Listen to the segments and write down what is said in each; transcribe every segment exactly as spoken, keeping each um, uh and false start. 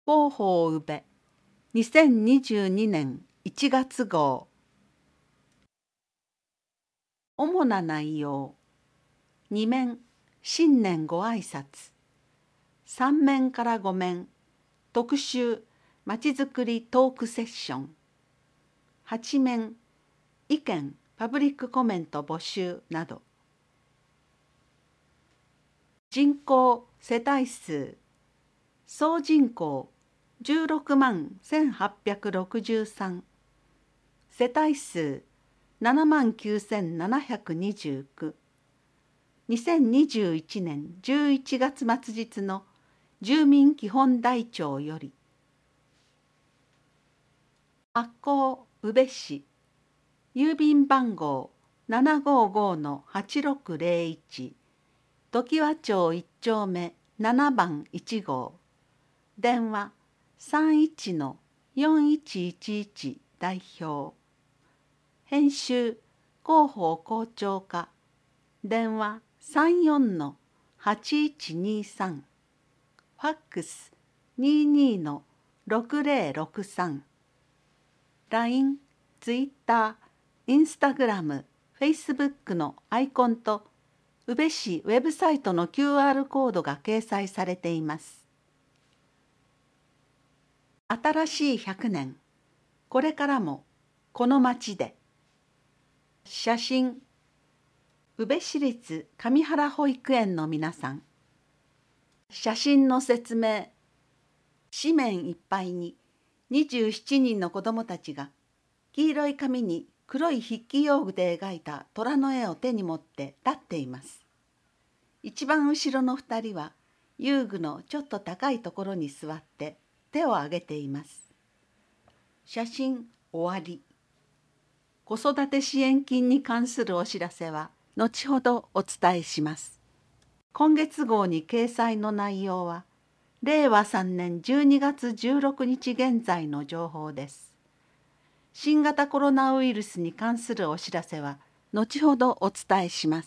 広報宇部にせんにじゅうにねんいちがつ号。主な内容。に面新年ご挨拶。さん面からご面特集まちづくりトークセッション。はち面意見パブリックコメント募集など。人口世帯数総人口じゅうろくまんせんはっぴゃくろくじゅうさん、世帯数ななまんきゅうせんななひゃくにじゅうきゅう、にせんにじゅういちねんじゅういちがつ末日の住民基本台帳より。発行宇部市郵便番号 ななごーごー はちろくぜろいち 常盤町いち丁目ななばんいち号。電話 さんいちのよんいちいちいち 代表。編集広報校長課。電話 さんよんのはちいちにさん。ファックス ににのろくぜろろくさん。ライン、ツイッター、インスタグラム、フェイスブックのアイコンと宇部市ウェブサイトの キューアール コードが掲載されています。新しいひゃくねん、これからもこの町で。写真、宇部市立上原保育園の皆さん。写真の説明。紙面いっぱいににじゅうななにんの子どもたちが黄色い紙に黒い筆記用具で描いた虎の絵を手に持って立っています。一番後ろのふたりは遊具のちょっと高いところに座って手を挙げています。写真終わり。子育て支援金に関するお知らせは後ほどお伝えします。今月号に掲載の内容はれいわさんねんじゅうにがつじゅうろくにち現在の情報です。新型コロナウイルスに関するお知らせは後ほどお伝えします。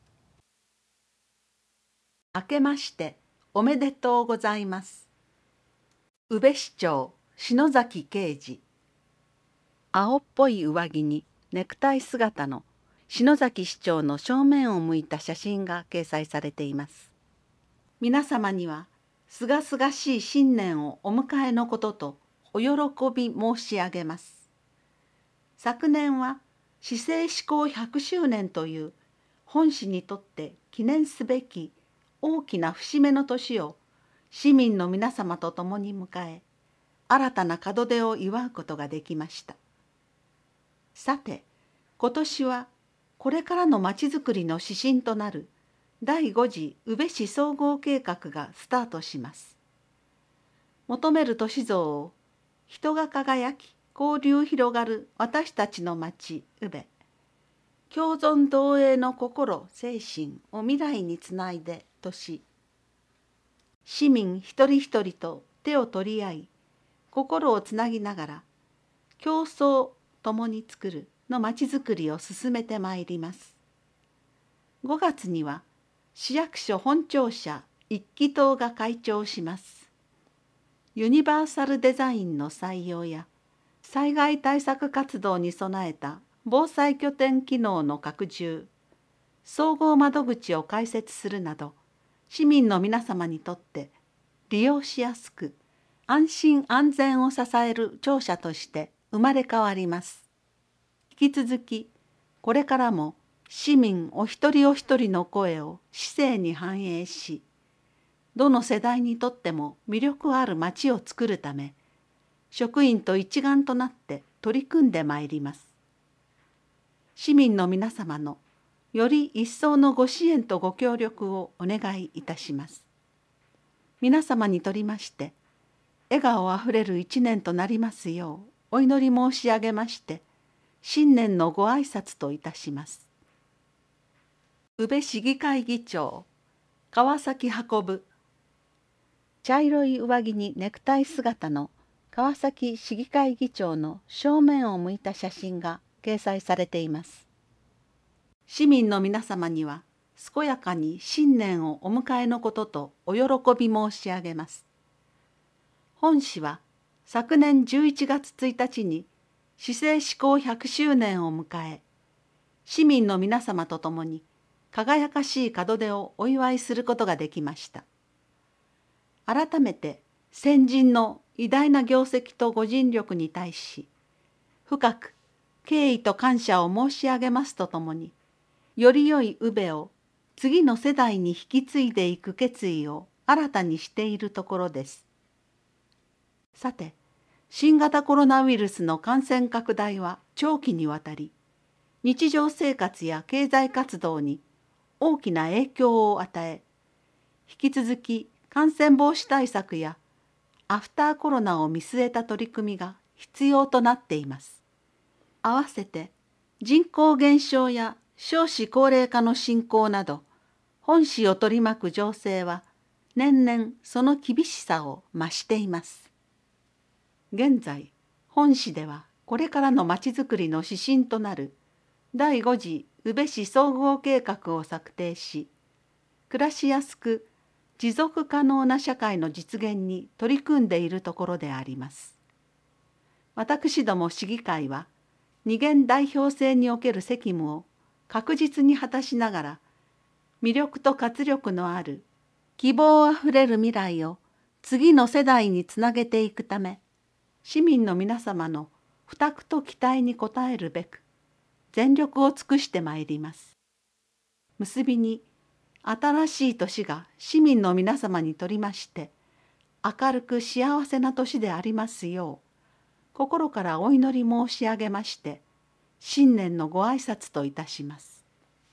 明けましておめでとうございます。宇部市長篠崎啓二。青っぽい上着にネクタイ姿の篠崎市長の正面を向いた写真が掲載されています。皆様にはすがすがしい新年をお迎えのこととお喜び申し上げます。昨年は市政施行ひゃくしゅうねんという本市にとって記念すべき大きな節目の年を市民の皆様と共に迎え、新たな門出を祝うことができました。さて、今年はこれからのまちづくりの指針となるだいご次宇部市総合計画がスタートします。求める都市像を人が輝き交流広がる私たちの町宇部。共存同栄の心精神を未来につないでとし、市民一人一人と手を取り合い心をつなぎながら競争共に作るのまちづくりを進めてまいります。ごがつには市役所本庁舎一気棟が開庁します。ユニバーサルデザインの採用や災害対策活動に備えた防災拠点機能の拡充、総合窓口を開設するなど、市民の皆様にとって利用しやすく、安心安全を支える庁舎として生まれ変わります。引き続き、これからも市民お一人お一人の声を市政に反映し、どの世代にとっても魅力ある町をつくるため、職員と一丸となって取り組んでまいります。市民の皆様のより一層のご支援とご協力をお願いいたします。皆様にとりまして、笑顔あふれる一年となりますようお祈り申し上げまして、新年のご挨拶といたします。宇部市議会議長、川崎運。茶色い上着にネクタイ姿の川崎市議会議長の正面を向いた写真が掲載されています。市民の皆様には健やかに新年をお迎えのこととお喜び申し上げます。 本市は昨年じゅういちがつついたちに市政施行ひゃくしゅうねんを迎え、市民の皆様と共に輝かしい門出をお祝いすることができました。改めて先人の偉大な業績とご尽力に対し、深く敬意と感謝を申し上げますとともに、より良い宇部を次の世代に引き継いでいく決意を新たにしているところです。さて、新型コロナウイルスの感染拡大は長期にわたり、日常生活や経済活動に大きな影響を与え、引き続き感染防止対策やアフターコロナを見据えた取り組みが必要となっています。合わせて人口減少や少子高齢化の進行など、本市を取り巻く情勢は年々その厳しさを増しています。現在、本市ではこれからのまちづくりの指針となるだいご次宇部市総合計画を策定し、暮らしやすく持続可能な社会の実現に取り組んでいるところであります。私ども市議会は、二元代表制における責務を確実に果たしながら、魅力と活力のある希望あふれる未来を次の世代につなげていくため、市民の皆様の負託と期待に応えるべく、全力を尽くしてまいります。結びに、新しい年が市民の皆様にとりまして、明るく幸せな年でありますよう、心からお祈り申し上げまして、新年のご挨拶といたします。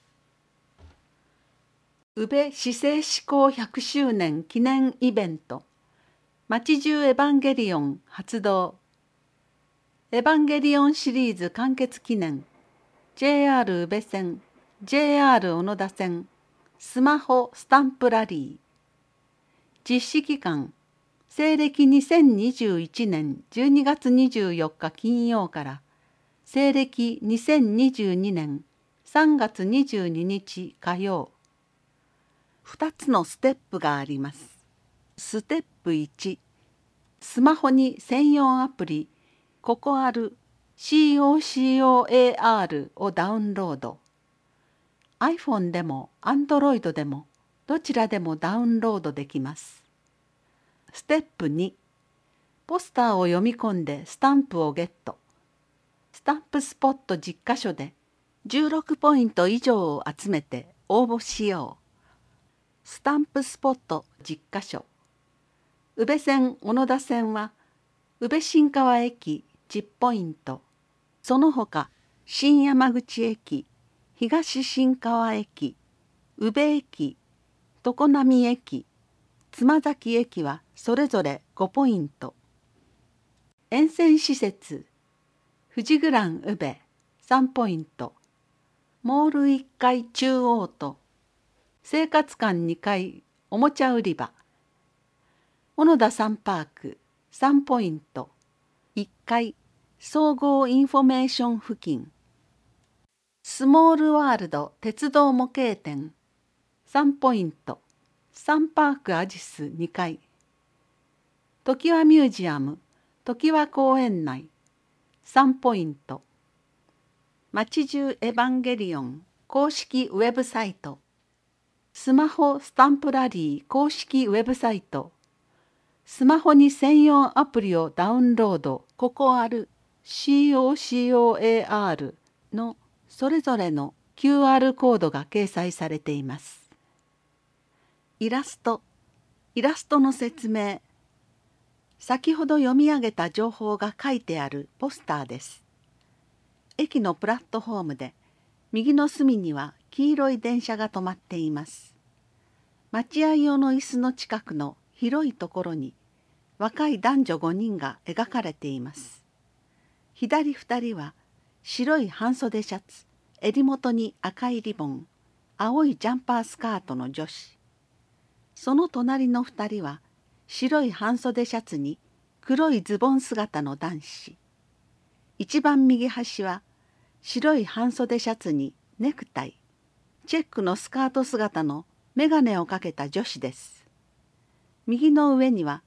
宇部市政施行ひゃくしゅうねん記念イベント、街中エヴァンゲリオン発動。エヴァンゲリオンシリーズ完結記念、ジェイアール 宇部線、ジェイアール 小野田線、スマホスタンプラリー。実施期間、西暦にせんにじゅういちねんじゅうにがつにじゅうよっか金曜から西暦にせんにじゅうにねんさんがつにじゅうににち火曜。ふたつのステップがあります。ステップいち、スマホに専用アプリココアル シーオーシーオーエーアール をダウンロード。iPhone でも Android でもどちらでもダウンロードできます。ステップに、ポスターを読み込んでスタンプをゲット。スタンプスポットじゅっかしょでじゅうろくポイント以上を集めて応募しよう。スタンプスポットじゅっかしょ。宇部線小野田線は宇部新川駅じゅっポイント。その他新山口駅、東新川駅、宇部駅、常滑駅、妻崎駅はそれぞれごポイント。沿線施設、富士グラン宇部さんポイント。モールいっかい中央と生活館にかいおもちゃ売り場。小野田サンパークさんポイント。いっかい総合インフォメーション付近。スモールワールド鉄道模型店さんポイント。サンパークアジスにかい。ときわミュージアムときわ公園内さんポイント。街中エヴァンゲリオン公式ウェブサイト。スマホスタンプラリー公式ウェブサイト。スマホに専用アプリをダウンロードココアル シーオーシーオーエーアール のそれぞれの キューアール コードが掲載されています。イラスト、イラストの説明。先ほど読み上げた情報が書いてあるポスターです。駅のプラットフォームで右の隅には黄色い電車が止まっています。待合用の椅子の近くの広いところに若い男女ごにんが描かれています。左ふたりは白い半袖シャツ、襟元に赤いリボン、青いジャンパースカートの女子。その隣のふたりは白い半袖シャツに黒いズボン姿の男子。一番右端は白い半袖シャツにネクタイ、チェックのスカート姿の眼鏡をかけた女子です。右の上には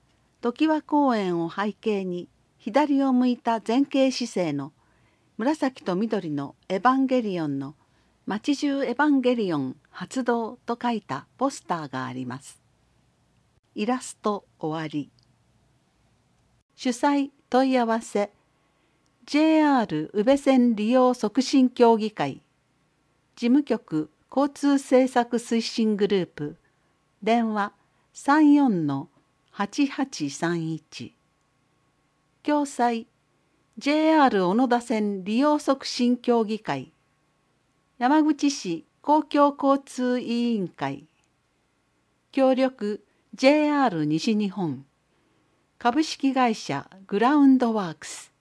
常盤公園を背景に左を向いた前傾姿勢の紫と緑のエヴァンゲリオンの街中エヴァンゲリオン発動と書いたポスターがあります。イラスト終わり。主催問い合わせ ジェイアール 宇部線利用促進協議会事務局交通政策推進グループ電話 さんよんのはちはちさんいち 共催 ジェイアール 小野田線利用促進協議会山口市公共交通委員会協力 ジェイアール 西日本株式会社グラウンドワークス。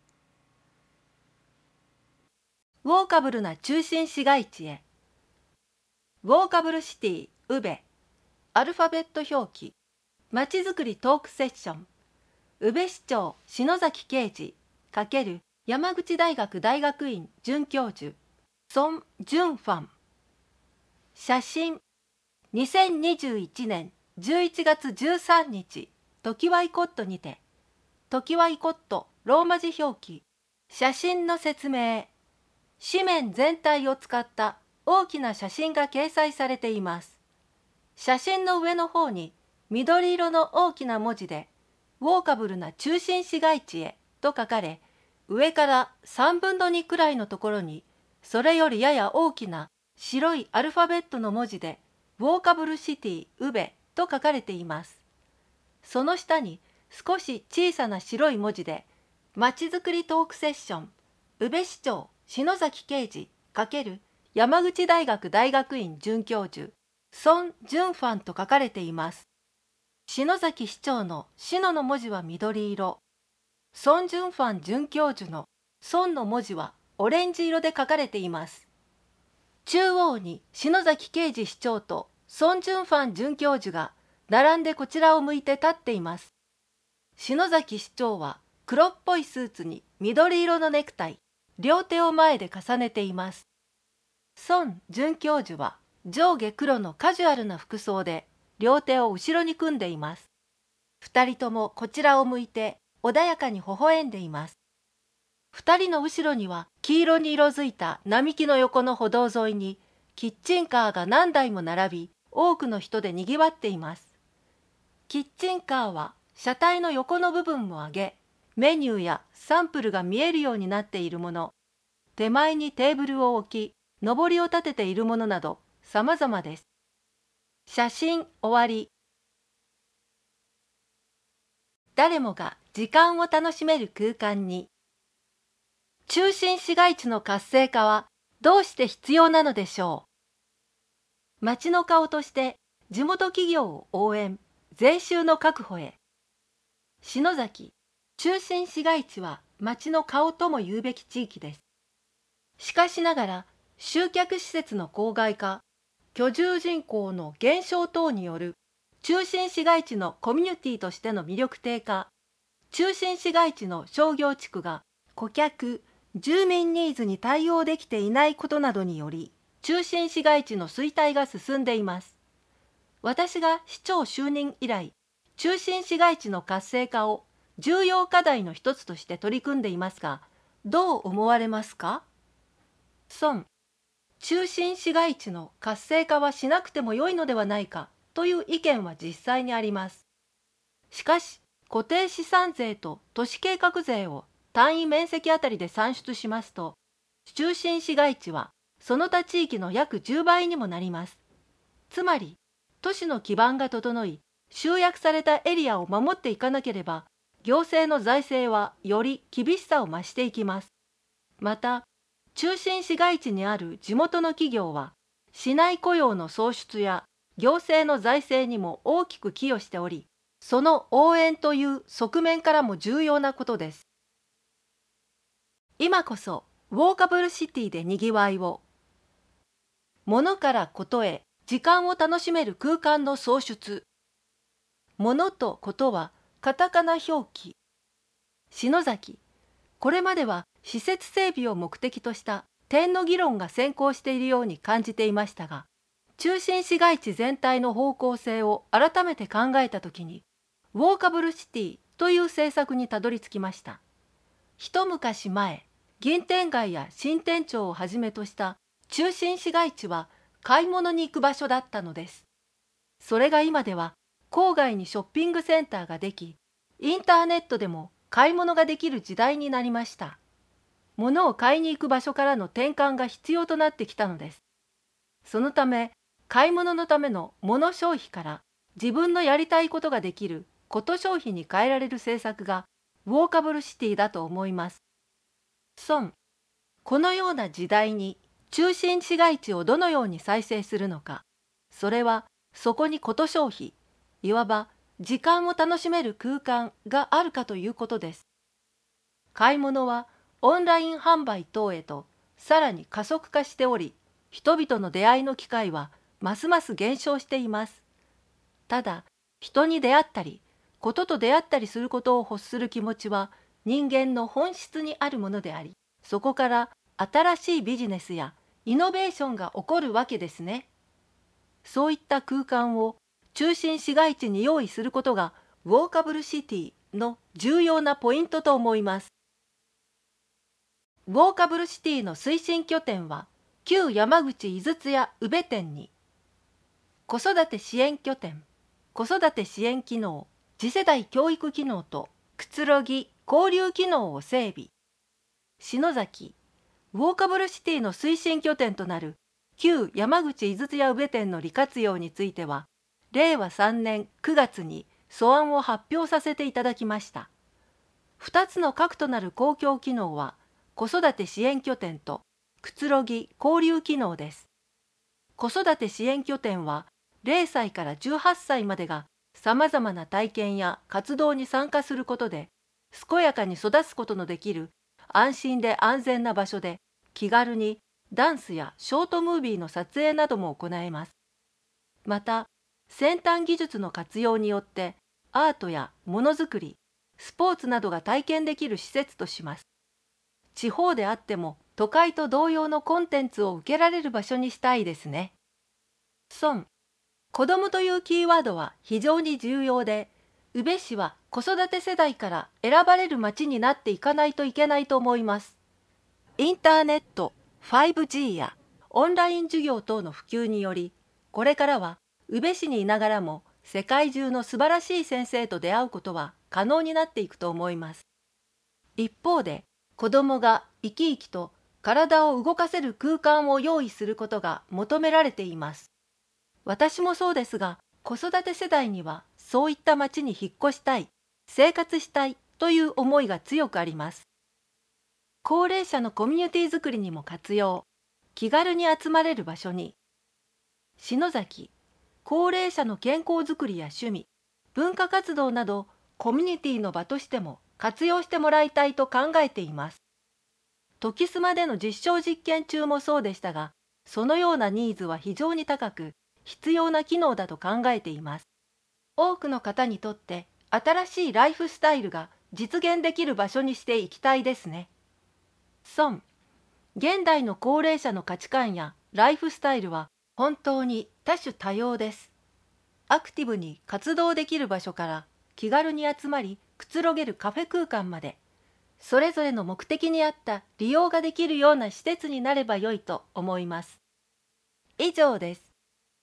ウォーカブルな中心市街地へ。ウォーカブルシティ宇部アルファベット表記まちづくりトークセッション宇部市長篠崎啓二×山口大学大学院准教授孫淳ファン写真にせんにじゅういちねんじゅういちがつじゅうさんにちトキワイコットにてトキワイコットローマ字表記写真の説明紙面全体を使った大きな写真が掲載されています。写真の上の方に緑色の大きな文字でウォーカブルな中心市街地へと書かれ、上からさんぶんのにくらいのところにそれよりやや大きな白いアルファベットの文字でウォーカブルシティ宇部と書かれています。その下に少し小さな白い文字でまちづくりトークセッション宇部市長篠崎啓二×山口大学大学院准教授孫淳ファンと書かれています。篠崎市長の篠の文字は緑色、孫淳ファン准教授の孫の文字はオレンジ色で書かれています。中央に篠崎啓二市長と孫淳ファン准教授が並んでこちらを向いて立っています。篠崎市長は黒っぽいスーツに緑色のネクタイ、両手を前で重ねています。孫准教授は上下黒のカジュアルな服装で両手を後ろに組んでいます。二人ともこちらを向いて穏やかに微笑んでいます。二人の後ろには黄色に色づいた並木の横の歩道沿いにキッチンカーが何台も並び、多くの人でにぎわっています。キッチンカーは車体の横の部分を上げ、メニューやサンプルが見えるようになっているもの、手前にテーブルを置き、上りを立てているものなど様々です。写真終わり。誰もが時間を楽しめる空間に。中心市街地の活性化はどうして必要なのでしょう。町の顔として地元企業を応援、税収の確保へ。篠崎、中心市街地は町の顔とも言うべき地域です。しかしながら、集客施設の郊外化、居住人口の減少等による中心市街地のコミュニティとしての魅力低下、中心市街地の商業地区が顧客、住民ニーズに対応できていないことなどにより、中心市街地の衰退が進んでいます。私が市長就任以来、中心市街地の活性化を重要課題の一つとして取り組んでいますが、どう思われますか？孫、中心市街地の活性化はしなくても良いのではないかという意見は実際にあります。しかし、固定資産税と都市計画税を単位面積あたりで算出しますと、中心市街地はその他地域の約じゅうばいにもなります。つまり、都市の基盤が整い、集約されたエリアを守っていかなければ、行政の財政はより厳しさを増していきます。また、中心市街地にある地元の企業は、市内雇用の創出や行政の財政にも大きく寄与しており、その応援という側面からも重要なことです。今こそウォーカブルシティでにぎわいを。物からことへ時間を楽しめる空間の創出。物とことはカタカナ表記。篠崎、これまでは施設整備を目的とした点の議論が先行しているように感じていましたが、中心市街地全体の方向性を改めて考えたときに、ウォーカブルシティという政策にたどり着きました。一昔前、銀天街や新天町をはじめとした中心市街地は買い物に行く場所だったのです。それが今では郊外にショッピングセンターができ、インターネットでも買い物ができる時代になりました。物を買いに行く場所からの転換が必要となってきたのです。そのため、買い物のための物消費から自分のやりたいことができること消費に変えられる政策がウォーカブルシティだと思います。孫、このような時代に中心市街地をどのように再生するのか、それはそこにこと消費、いわば時間を楽しめる空間があるかということです。買い物はオンライン販売等へとさらに加速化しており、人々の出会いの機会はますます減少しています。ただ、人に出会ったり、ことと出会ったりすることを欲する気持ちは人間の本質にあるものであり、そこから新しいビジネスやイノベーションが起こるわけですね。そういった空間を中心市街地に用意することがウォーカブルシティの重要なポイントと思います。ウォーカブルシティの推進拠点は旧山口井筒屋宇部店に、子育て支援拠点、子育て支援機能、次世代教育機能とくつろぎ交流機能を整備。篠崎、ウォーカブルシティの推進拠点となる旧山口井筒屋宇部店の利活用については、れいわさんねんくがつに素案を発表させていただきました。ふたつの核となる公共機能は、子育て支援拠点とくつろぎ交流機能です。子育て支援拠点は、れいさいからじゅうはっさいまでがさまざまな体験や活動に参加することで、健やかに育つことのできる安心で安全な場所で、気軽にダンスやショートムービーの撮影なども行えます。また、先端技術の活用によってアートやものづくり、スポーツなどが体験できる施設とします。地方であっても都会と同様のコンテンツを受けられる場所にしたいですね。孫、子どもというキーワードは非常に重要で、宇部市は子育て世代から選ばれる町になっていかないといけないと思います。インターネット、ファイブジー やオンライン授業等の普及により、これからは宇部市にいながらも世界中の素晴らしい先生と出会うことは可能になっていくと思います。一方で、子どもが生き生きと体を動かせる空間を用意することが求められています。私もそうですが、子育て世代にはそういった町に引っ越したい、生活したいという思いが強くあります。高齢者のコミュニティづくりにも活用、気軽に集まれる場所に。篠崎、高齢者の健康づくりや趣味、文化活動などコミュニティの場としても活用してもらいたいと考えています。時スマでの実証実験中もそうでしたが、そのようなニーズは非常に高く、必要な機能だと考えています。多くの方にとって新しいライフスタイルが実現できる場所にしていきたいですね。孫、現代の高齢者の価値観やライフスタイルは本当に多種多様です。アクティブに活動できる場所から気軽に集まりくつろげるカフェ空間まで、それぞれの目的に合った利用ができるような施設になればよいと思います。以上です。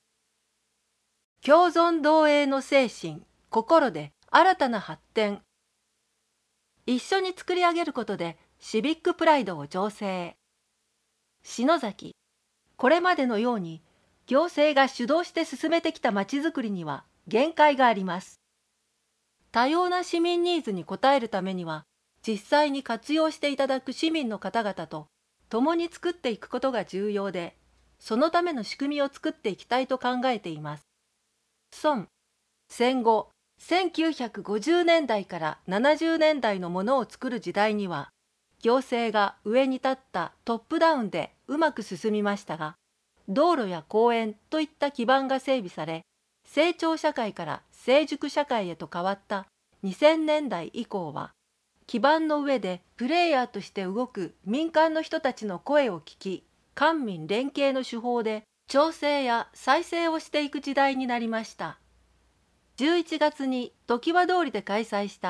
共存同栄の精神、心で新たな発展。一緒に作り上げることでシビックプライドを醸成。篠崎、これまでのように行政が主導して進めてきたまちづくりには限界があります。多様な市民ニーズに応えるためには、実際に活用していただく市民の方々と共に作っていくことが重要で、そのための仕組みを作っていきたいと考えています。孫、戦後、せんきゅうひゃくごじゅうねんだいからななじゅうねんだいのものを作る時代には、行政が上に立ったトップダウンでうまく進みましたが、道路や公園といった基盤が整備され、成長社会から成熟社会へと変わったにせんねんだい以降は、基盤の上でプレイヤーとして動く民間の人たちの声を聞き、官民連携の手法で調整や再生をしていく時代になりました。じゅういちがつに常盤通りで開催した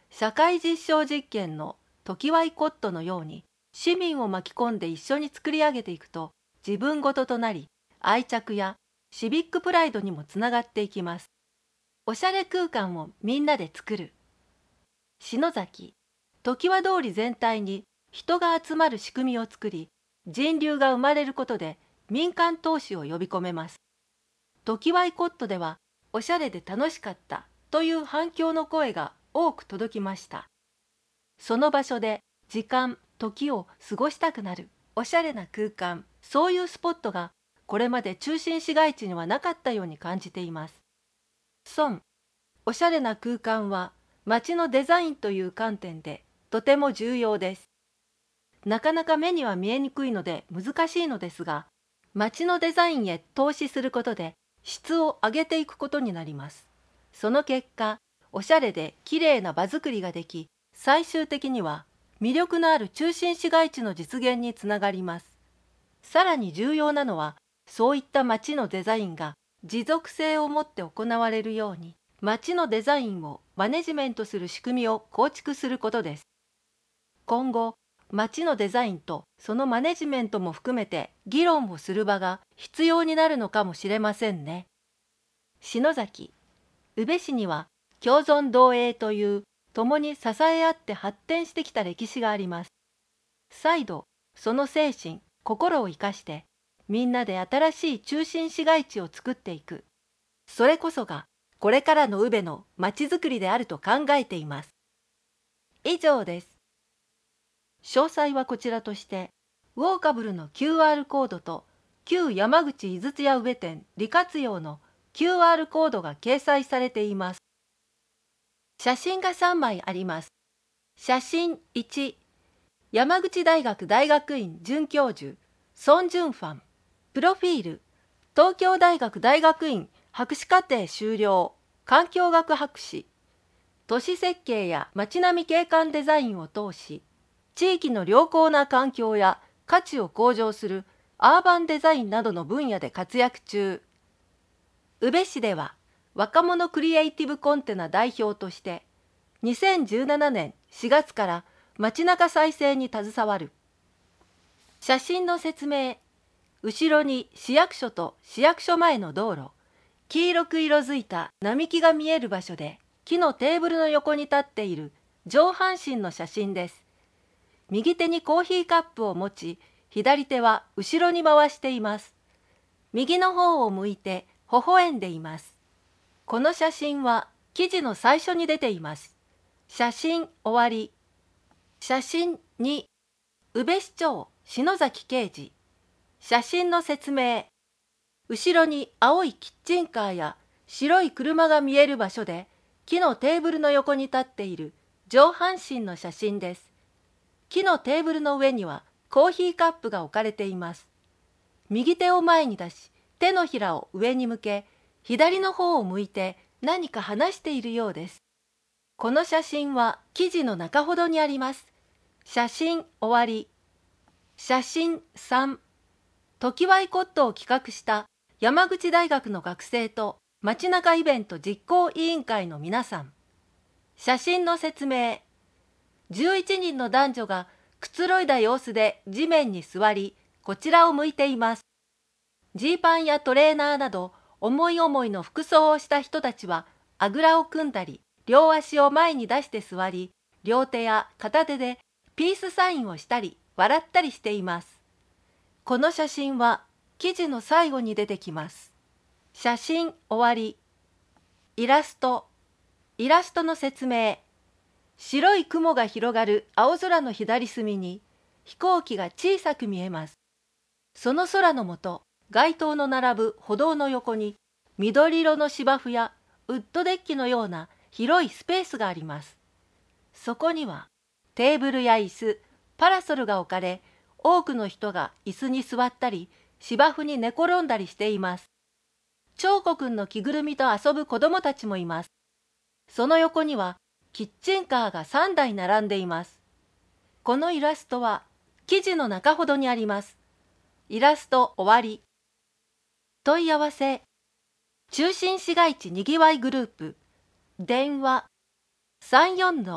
社会実証実験のトキワイコットのように市民を巻き込んで一緒に作り上げていくと自分ごととなり、愛着やシビックプライドにもつながっていきます。おしゃれ空間をみんなで作る。篠崎、常盤通り全体に人が集まる仕組みを作り、人流が生まれることで民間投資を呼び込めます。トキワイコットではおしゃれで楽しかったという反響の声が多く届きました。その場所で時間、時を過ごしたくなるおしゃれな空間、そういうスポットがこれまで中心市街地にはなかったように感じています。損、おしゃれな空間は街のデザインという観点でとても重要です。なかなか目には見えにくいので難しいのですが、街のデザインへ投資することで質を上げていくことになります。その結果、おしゃれできれいな場作りができ、最終的には魅力のある中心市街地の実現につながります。さらに重要なのは、そういった街のデザインが持続性を持って行われるように、街のデザインをマネジメントする仕組みを構築することです。今後、街のデザインとそのマネジメントも含めて議論をする場が必要になるのかもしれませんね。篠崎、宇部市には共存同栄という共に支え合って発展してきた歴史があります。再度、その精神、心を生かして、みんなで新しい中心市街地を作っていく。それこそが、これからの宇部の街づくりであると考えています。以上です。詳細はこちらとして、ウォーカブルの キューアール コードと、旧山口井筒屋宇部店利活用の キューアール コードが掲載されています。写真がさんまいあります。写真いち、山口大学大学院准教授、孫淳ファン。プロフィール、東京大学大学院博士課程修了、環境学博士。都市設計や街並み景観デザインを通し、地域の良好な環境や価値を向上するアーバンデザインなどの分野で活躍中。宇部市では若者クリエイティブコンテナ代表として、にせんじゅうななねんしがつから街中再生に携わる。写真の説明、後ろに市役所と市役所前の道路、黄色く色づいた並木が見える場所で、木のテーブルの横に立っている上半身の写真です。右手にコーヒーカップを持ち、左手は後ろに回しています。右の方を向いて微笑んでいます。この写真は記事の最初に出ています。写真終わり。写真に、宇部市長篠崎啓二。写真の説明。後ろに青いキッチンカーや白い車が見える場所で、木のテーブルの横に立っている上半身の写真です。木のテーブルの上にはコーヒーカップが置かれています。右手を前に出し、手のひらを上に向け、左の方を向いて何か話しているようです。この写真は記事の中ほどにあります。写真終わり。写真さん、トキワイコットを企画した山口大学の学生と街中イベント実行委員会の皆さん。写真の説明。じゅういちにんの男女がくつろいだ様子で地面に座り、こちらを向いています。ジーパンやトレーナーなど思い思いの服装をした人たちはあぐらを組んだり、両足を前に出して座り、両手や片手でピースサインをしたり笑ったりしています。この写真は記事の最後に出てきます。写真終わり。イラスト。イラストの説明。白い雲が広がる青空の左隅に飛行機が小さく見えます。その空の下、街灯の並ぶ歩道の横に緑色の芝生やウッドデッキのような広いスペースがあります。そこにはテーブルや椅子、パラソルが置かれ、多くの人が椅子に座ったり、芝生に寝転んだりしています。彫刻の着ぐるみと遊ぶ子供たちもいます。その横にはキッチンカーがさんだい並んでいます。このイラストは記事の中ほどにあります。イラスト終わり。問い合わせ。中心市街地にぎわいグループ。電話 さんよん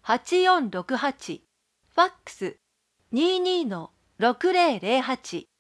はちよんろくはち、ファックス にーにーのろくぜろぜろはち。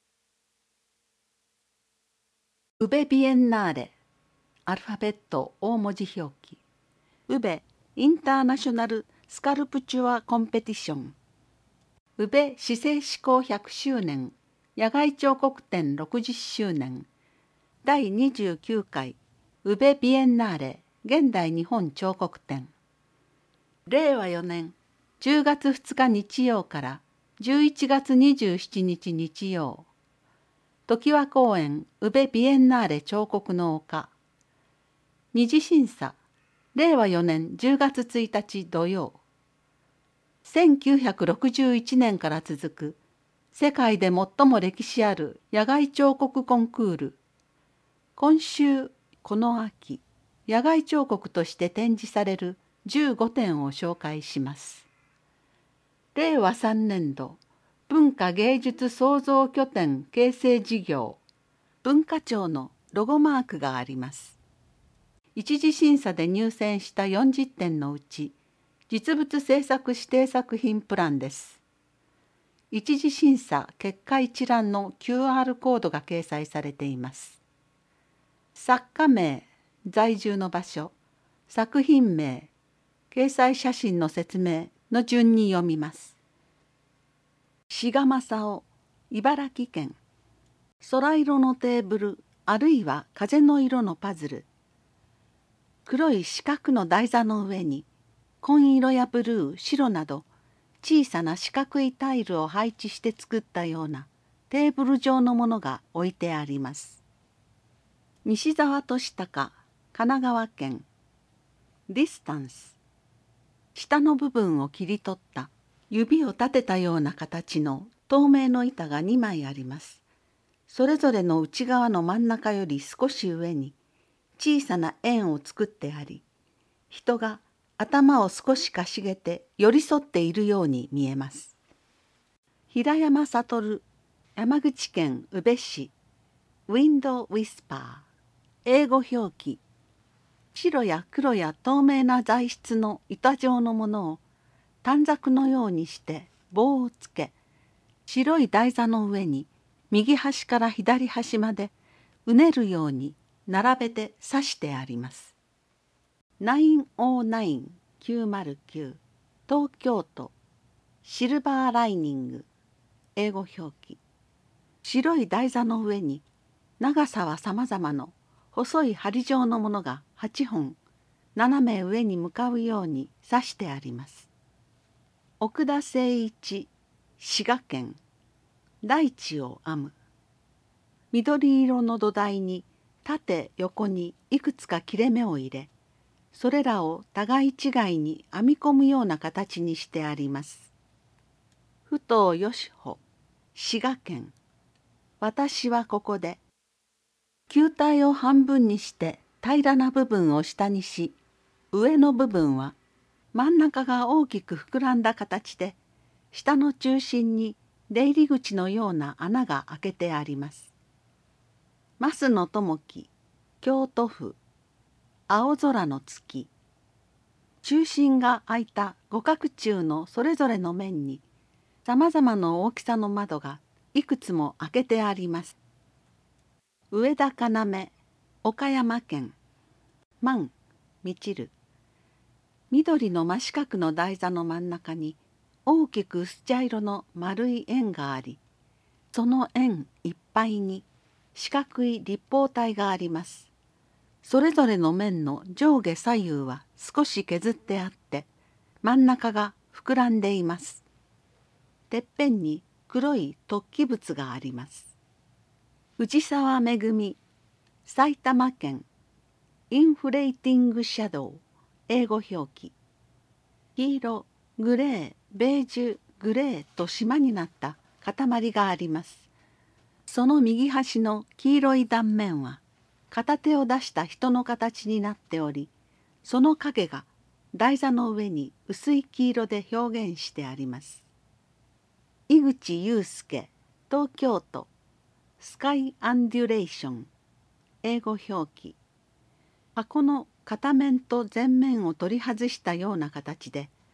ウベビエンナーレ、アルファベット大文字表記。ウベインターナショナルスカルプチュアコンペティション。宇部市政施行ひゃくしゅうねん野外彫刻展ろくじゅっしゅうねんだいにじゅうきゅうかい宇部ビエンナーレ現代日本彫刻展。れいわよねんじゅうがつふつか日曜からじゅういちがつにじゅうしちにち日曜。常盤公園宇部ビエンナーレ彫刻の丘。二次審査れいわよねんじゅうがつついたち土曜。せんきゅうひゃくろくじゅういちねんから続く世界で最も歴史ある野外彫刻コンクール。今週この秋野外彫刻として展示されるじゅうごてんを紹介します。れいわさんねんど文化芸術創造拠点形成事業文化庁のロゴマークがあります。一次審査で入選したよんじゅってんのうち実物制作指定作品プランです。一次審査結果一覧の キューアール コードが掲載されています。作家名、在住の場所、作品名、掲載写真の説明の順に読みます。志賀正夫、茨城県。空色のテーブルあるいは風の色のパズル。黒い四角の台座の上に紺色やブルー、白など小さな四角いタイルを配置して作ったようなテーブル状のものが置いてあります。西澤俊孝、神奈川県。ディスタンス。下の部分を切り取った指を立てたような形の透明の板がにまいあります。それぞれの内側の真ん中より少し上に小さな円を作ってあり、人が頭を少しかしげて寄り添っているように見えます。平山悟、山口県宇部市。ウィンドウィスパー。英語表記。白や黒や透明な材質の板状のものを短冊のようにして棒をつけ、白い台座の上に右端から左端までうねるように並べて刺してあります。きゅうまるきゅう、東京都。シルバーライニング。英語表記。白い台座の上に長さはさまざまの細い針状のものがはちほん斜め上に向かうように刺してあります。奥田誠一、滋賀県。大地を編む。緑色の土台に縦横にいくつか切れ目を入れ、それらを互い違いに編み込むような形にしてあります。ふとうよしほ、滋賀県。私はここで。球体を半分にして平らな部分を下にし、上の部分は真ん中が大きく膨らんだ形で、下の中心に出入り口のような穴が開けてあります。増野智樹、京都府。青空の月。中心が開いた五角柱のそれぞれの面にさまざまな大きさの窓がいくつも開けてあります。上田要、岡山県。万、みちる。緑の真四角の台座の真ん中に大きく薄茶色の丸い円があり、その円いっぱいに四角い立方体があります。それぞれの面の上下左右は少し削ってあって、真ん中が膨らんでいます。てっぺんに黒い突起物があります。藤沢めぐみ、埼玉県。インフレーティングシャドウ。英語表記。黄色、グレー、ベージュ、グレーと島になった塊があります。その右端の黄色い断面は片手を出した人の形になっており、その影が台座の上に薄い黄色で表現してあります。井口祐介、東京都。スカイアンデュレーション。英語表記。箱の片面と前面を取り外したような形で、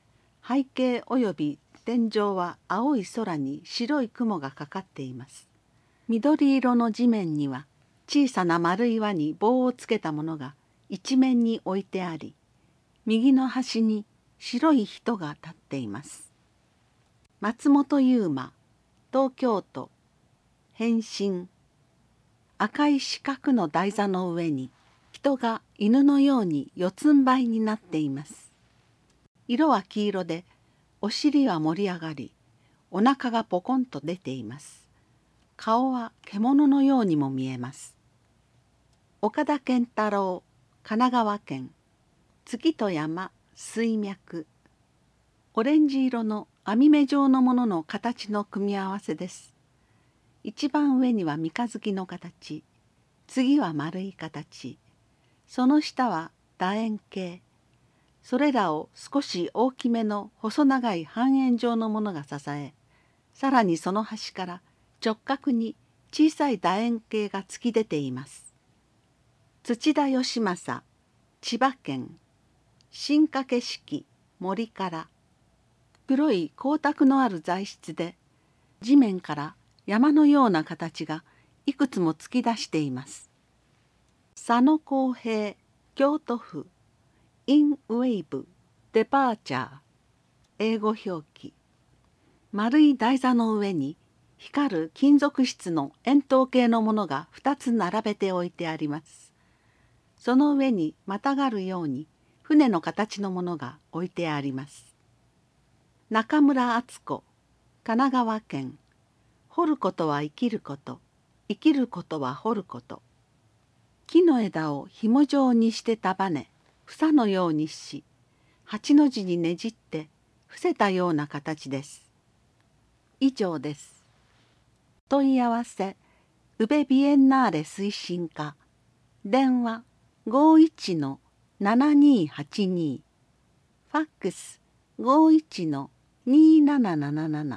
背景及び天井は青い空に白い雲がかかっています。緑色の地面には小さな丸い輪に棒をつけたものが一面に置いてあり、右の端に白い人が立っています。松本優馬、東京都、変身。赤い四角の台座の上に人が犬のように四つん這いになっています。色は黄色で、お尻は盛り上がり、お腹がポコンと出ています。顔は獣のようにも見えます。岡田健太郎、神奈川県。月と山、水脈。オレンジ色の網目状のものの形の組み合わせです。一番上には三日月の形、次は丸い形、その下は楕円形。それらを少し大きめの細長い半円状のものが支え、さらにその端から直角に小さい楕円形が突き出ています。土田義政、千葉県。新掛式、森から。黒い光沢のある材質で、地面から山のような形がいくつも突き出しています。佐野公平、京都府。インウェイブ、デパーチャー。英語表記。丸い台座の上に光る金属質の円筒形のものがふたつ並べて置いてあります。その上にまたがるように船の形のものが置いてあります。中村敦子、神奈川県。掘ることは生きること、生きることは掘ること。木の枝を紐状にして束ね、房のようにし、八の字にねじって伏せたような形です。以上です。問い合わせ、宇部ビエンナーレ推進課。電話ごいちのななにはちに。ファックスごいちのにななななな。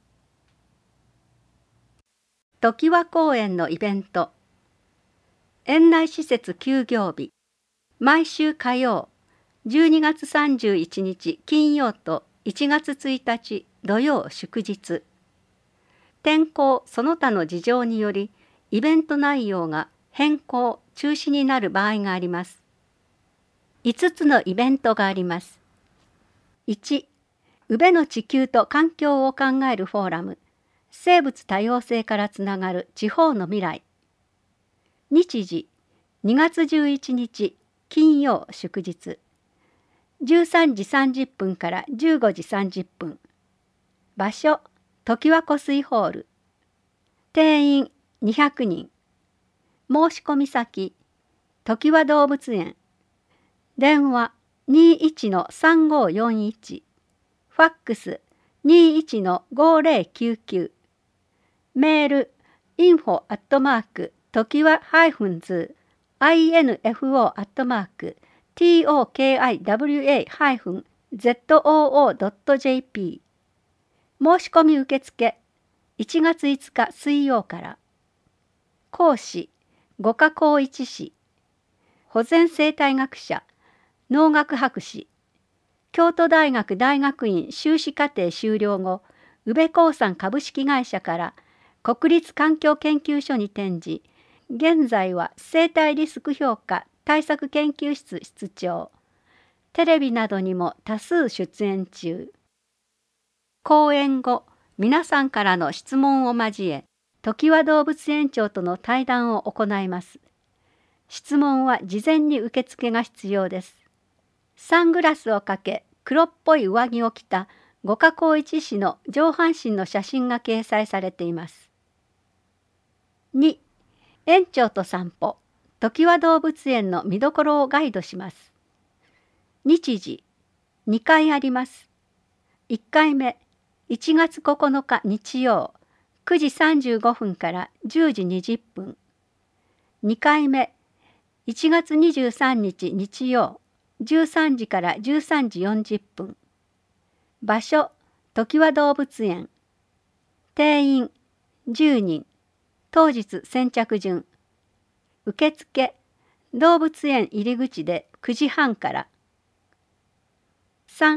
常盤公園のイベント。園内施設休業日。毎週火曜、じゅうにがつさんじゅういちにち金曜といちがつついたち土曜祝日。天候その他の事情によりイベント内容が変更・中止になる場合があります。いつつのイベントがあります。いち、宇部の地球と環境を考えるフォーラム、生物多様性からつながる地方の未来。日時、にがつじゅういちにち金曜祝日。じゅうさんじさんじゅっぷんからじゅうごじさんじゅっぷん。場所、常盤湖水ホール。定員にひゃくにん。申し込み先、常盤動物園。電話 にいちのさんごよんいち。ファックス にいちのごぜろきゅうきゅう。メール インフォ アットマーク ときわ ハイフンズー インフォ アットマーク トキワ ハイフン ゾー ドット ジェーピー。申し込み受付いちがついつか水曜から。講師五箇公一氏。保全生態学者農学博士。京都大学大学院修士課程修了後、宇部興産株式会社から国立環境研究所に転じ、現在は生態リスク評価対策研究室室長。テレビなどにも多数出演中。講演後、皆さんからの質問を交え、常盤動物園長との対談を行います。質問は事前に受付が必要です。サングラスをかけ、黒っぽい上着を着た五箇公一氏の上半身の写真が掲載されています。に、園長と散歩、常盤動物園の見どころをガイドします。日時、にかいあります。いっかいめ、いちがつここのか日曜、くじさんじゅうごふんからじゅうじにじゅっぷん。にかいめ、いちがつにじゅうさんにち日曜、じゅうさんじからじゅうさんじよんじゅっぷん。場所、常盤動物園。定員、じゅうにん。当日先着順。受付、動物園入り口でくじはんから。さん、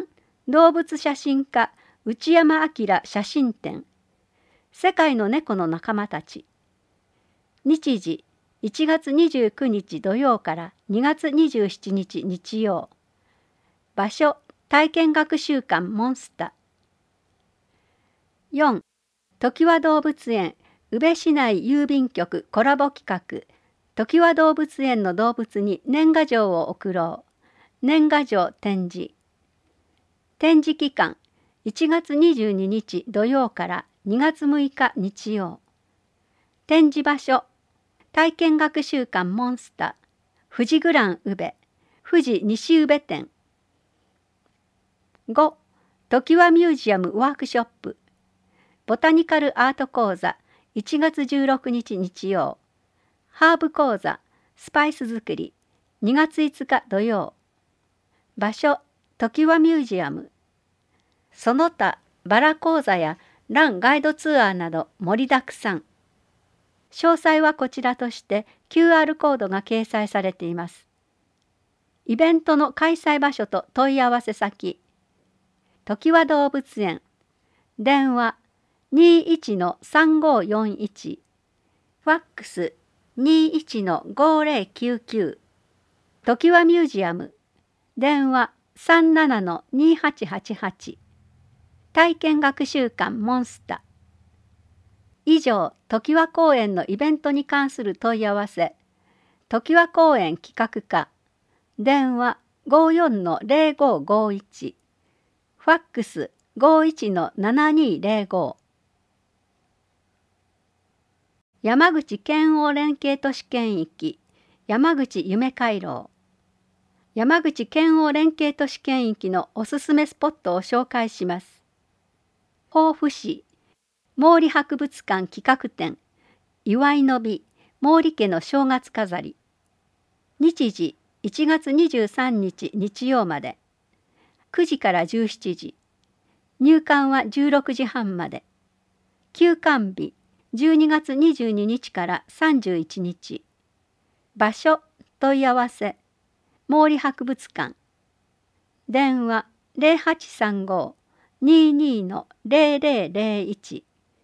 動物写真家内山明写真展、世界の猫の仲間たち。日時いちがつにじゅうくにち土曜からにがつにじゅうしちにち日曜。場所体験学習館モンスタ。よん. ときわ動物園宇部市内郵便局コラボ企画、ときわ動物園の動物に年賀状を送ろう。年賀状展示。展示期間いちがつにじゅうににち土曜からにがつむいか日曜。展示場所体験学習館モンスタ、富士グラン宇部、富士西宇部店。ご. ときわミュージアムワークショップ、ボタニカルアート講座いちがつじゅうろくにち日曜、ハーブ講座スパイス作りにがついつか土曜。場所ときわミュージアム。その他バラ講座やランガイドツアーなど盛りだくさん。詳細はこちらとして キューアール コードが掲載されています。イベントの開催場所と問い合わせ先、ときわ動物園、電話 にいちのさんごよんいち、ファックス にいちのごぜろきゅうきゅう、ときわミュージアム、電話 さんななのにはちはちはち、体験学習館モンスタ。以上、ときわ公園のイベントに関する問い合わせ、ときわ公園企画課、電話 ごよんのぜろごごいち、ファックス ごいちのななにぜろご。山口県央連携都市圏域山口夢回廊。山口県央連携都市圏域のおすすめスポットを紹介します。防府市毛利博物館企画展、祝いの美毛利家の正月飾り。日時いちがつにじゅうさんにち日曜まで、くじからじゅうしちじ、入館はじゅうろくじはんまで。休館日じゅうにがつにじゅうににちからさんじゅういちにち。場所問い合わせ毛利博物館。電話 ぜろはちさんご ににのぜろぜろぜろいち。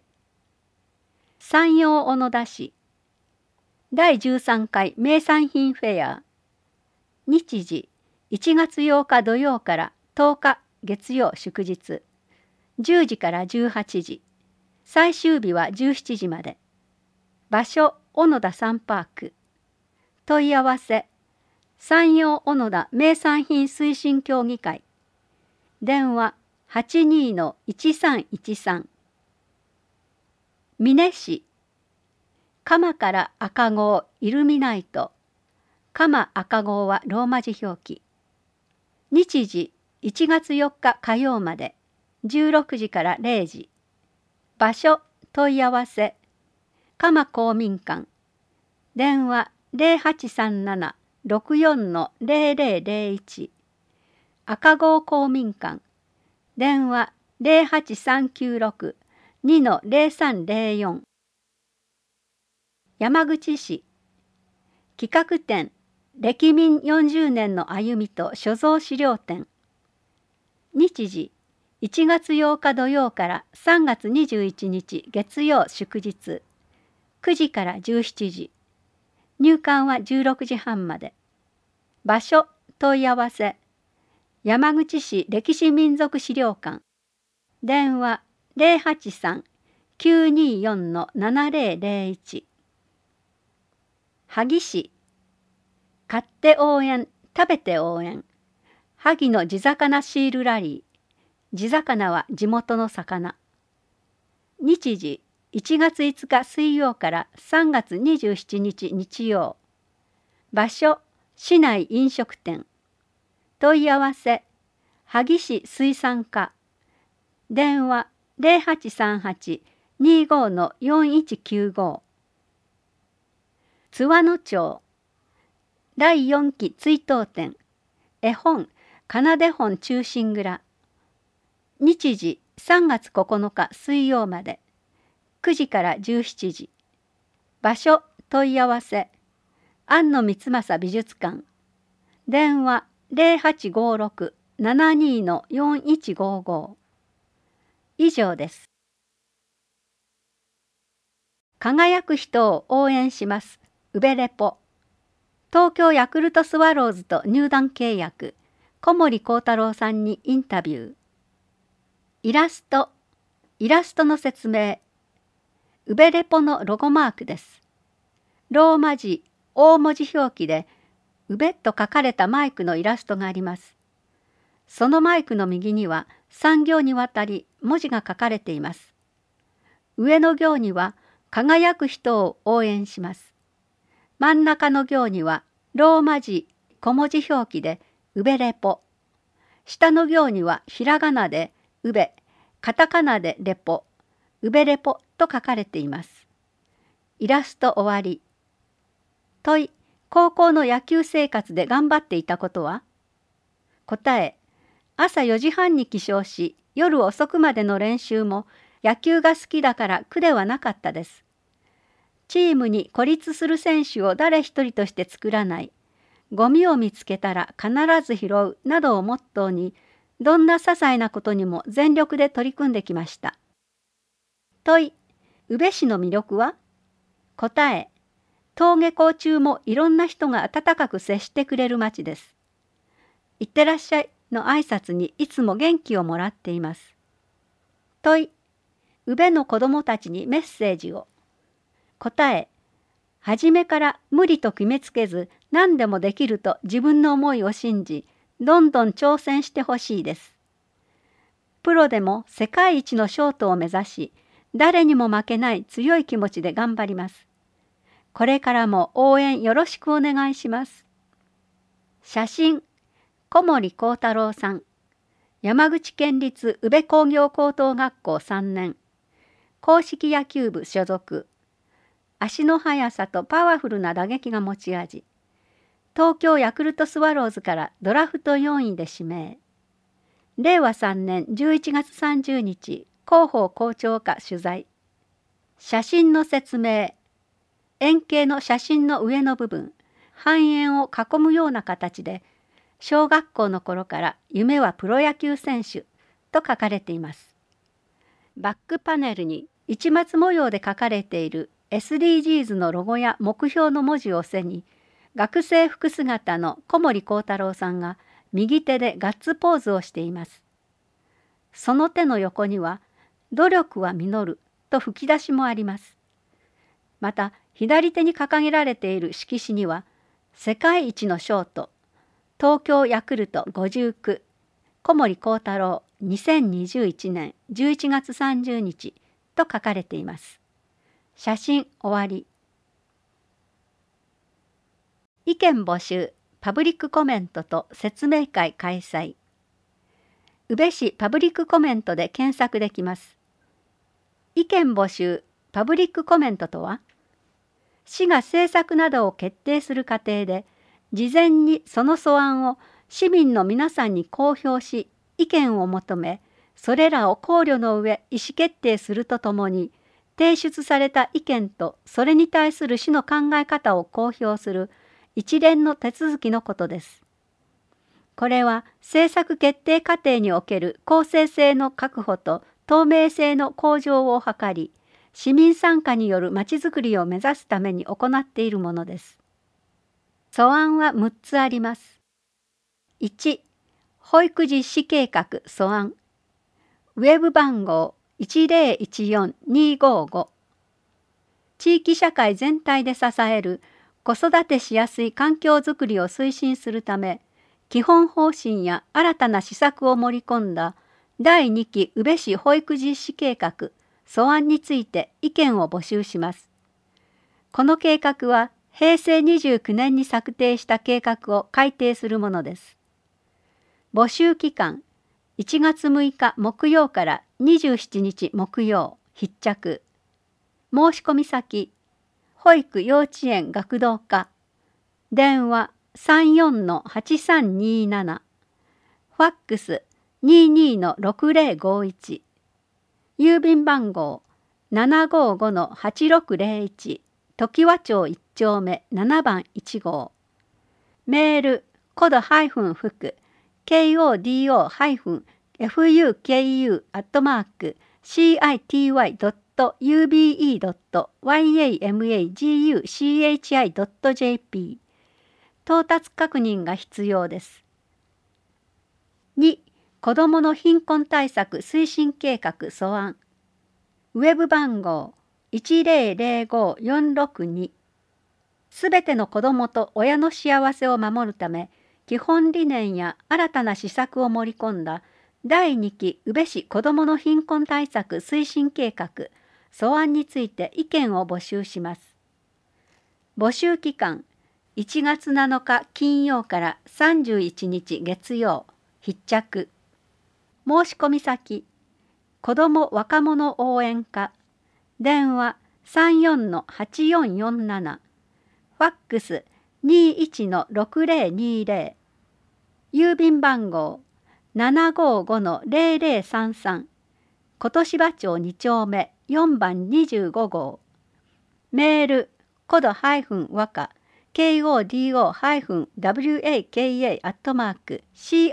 山陽小野田市だいじゅうさんかい名産品フェア。日時いちがつようか土曜からとおか月曜祝日、じゅうじからじゅうはちじ、最終日はじゅうしちじまで。場所小野田サンパーク。問い合わせ山陽小野田名産品推進協議会。電話 はちにのいちさんいちさん。美祢市鎌から赤号イルミナイト。鎌赤号はローマ字表記。日時いちがつよっか火曜まで、じゅうろくじかられいじ。場所問い合わせ鎌公民館。電話 ぜろはちさんなな ろくよんのぜろぜろぜろいち。赤号公民館。電話 ぜろはちさんきゅうろく にのぜろさんぜろよん。山口市企画展歴民よんじゅうねんの歩みと所蔵資料展。日時いちがつようか土曜からさんがつにじゅういちにち月曜祝日、くじからじゅうしちじ、入館はじゅうろくじはんまで。場所問い合わせ山口市歴史民俗資料館。電話 ぜろはちさん きゅうによんのななぜろぜろいち。萩市買って応援食べて応援萩の地魚シールラリー。地魚は地元の魚。日時いちがついつか水曜からさんがつにじゅうしちにち日曜。場所市内飲食店。問い合わせ萩市水産課。電話 ぜろはちさんはち にごのよんいちきゅうご。津和野町だいよんき追悼展絵本かなで本忠臣蔵。日時さんがつここのか水曜まで、くじからじゅうしちじ。場所問い合わせ安野光政美術館。電話 ぜろはちごろくななにー よんいちごご。以上です。輝く人を応援します。ウベレポ。東京ヤクルトスワローズと入団契約。小森幸太郎さんにインタビュー。イラスト。イラストの説明。ウベレポのロゴマークです。ローマ字、大文字表記で、ウベと書かれたマイクのイラストがあります。そのマイクの右にはさん行にわたり文字が書かれています。上の行には輝く人を応援します。真ん中の行にはローマ字小文字表記でウベレポ。下の行にはひらがなでウベ、カタカナでレポ、ウベレポと書かれています。イラスト終わり。問い、高校の野球生活で頑張っていたことは？答え、朝よじはんに起床し、夜遅くまでの練習も野球が好きだから苦ではなかったです。チームに孤立する選手を誰一人として作らない、ゴミを見つけたら必ず拾うなどをモットーに、どんな些細なことにも全力で取り組んできました。問い、宇部市の魅力は？答え、登下校中もいろんな人が温かく接してくれる町です。いってらっしゃいの挨拶にいつも元気をもらっています。問い、宇部の子どもたちにメッセージを。答え、初めから無理と決めつけず何でもできると自分の思いを信じ、どんどん挑戦してほしいです。プロでも世界一のショートを目指し、誰にも負けない強い気持ちで頑張ります。これからも応援よろしくお願いします。写真、小森幸太郎さん。山口県立宇部工業高等学校さんねん。硬式野球部所属。足の速さとパワフルな打撃が持ち味。東京ヤクルトスワローズからドラフトよんいで指名。れいわさんねんじゅういちがつさんじゅうにち、広報校長課取材。写真の説明。円形の写真の上の部分、半円を囲むような形で、小学校の頃から夢はプロ野球選手と書かれています。バックパネルに市松模様で書かれている エスディージーズ のロゴや目標の文字を背に、学生服姿の小森幸太郎さんが右手でガッツポーズをしています。その手の横には、努力は実ると吹き出しもあります。また、左手に掲げられている色紙には、世界一のショート、東京ヤクルトごじゅうきゅう、小森幸太郎にせんにじゅういちねんじゅういちがつさんじゅうにちと書かれています。写真終わり。意見募集、パブリックコメントと説明会開催。宇部市パブリックコメントで検索できます。意見募集、パブリックコメントとは、市が政策などを決定する過程で、事前にその素案を市民の皆さんに公表し、意見を求め、それらを考慮の上意思決定するとともに、提出された意見とそれに対する市の考え方を公表する一連の手続きのことです。これは政策決定過程における公正性の確保と透明性の向上を図り、市民参加によるまちづくりを目指すために行っているものです。素案はむっつあります。いち、保育実施計画素案。ウェブ番号いちぜろいちよんにごご。地域社会全体で支える子育てしやすい環境づくりを推進するため、基本方針や新たな施策を盛り込んだだいにき宇部市保育実施計画素案について意見を募集します。この計画はへいせいにじゅうきゅうねんに策定した計画を改定するものです。募集期間いちがつむいか木曜からにじゅうしちにち木曜必着。申し込み先保育幼稚園学童課。電話 さんよんのはちさんになな。ファックス にじゅうにのろくぜろごいち。郵便番号 ななごーごのはちろくぜろいち。常盤町いち丁目ななばんいちごう。メール、コドハイフン福、 kodo-fuku アットマーク city.ube.yamaguchi.jp 到達確認が必要です。に. 子どもの貧困対策推進計画素案。ウェブ番号 いちぜろぜろごよんろくに。すべての子どもと親の幸せを守るため、基本理念や新たな施策を盛り込んだだいにき宇部市子どもの貧困対策推進計画素案について意見を募集します。募集期間いちがつなのか金曜からさんじゅういちにち月曜。必着。申し込み先子ども若者応援課電話 さんよんのはちよんよんなな ファックス にいちのろくぜろにぜろ 郵便番号 ななごごのぜろぜろさんさん 琴芝町に丁目よんばんにじゅうごごうメールコド和歌 kodo-waka アットマーク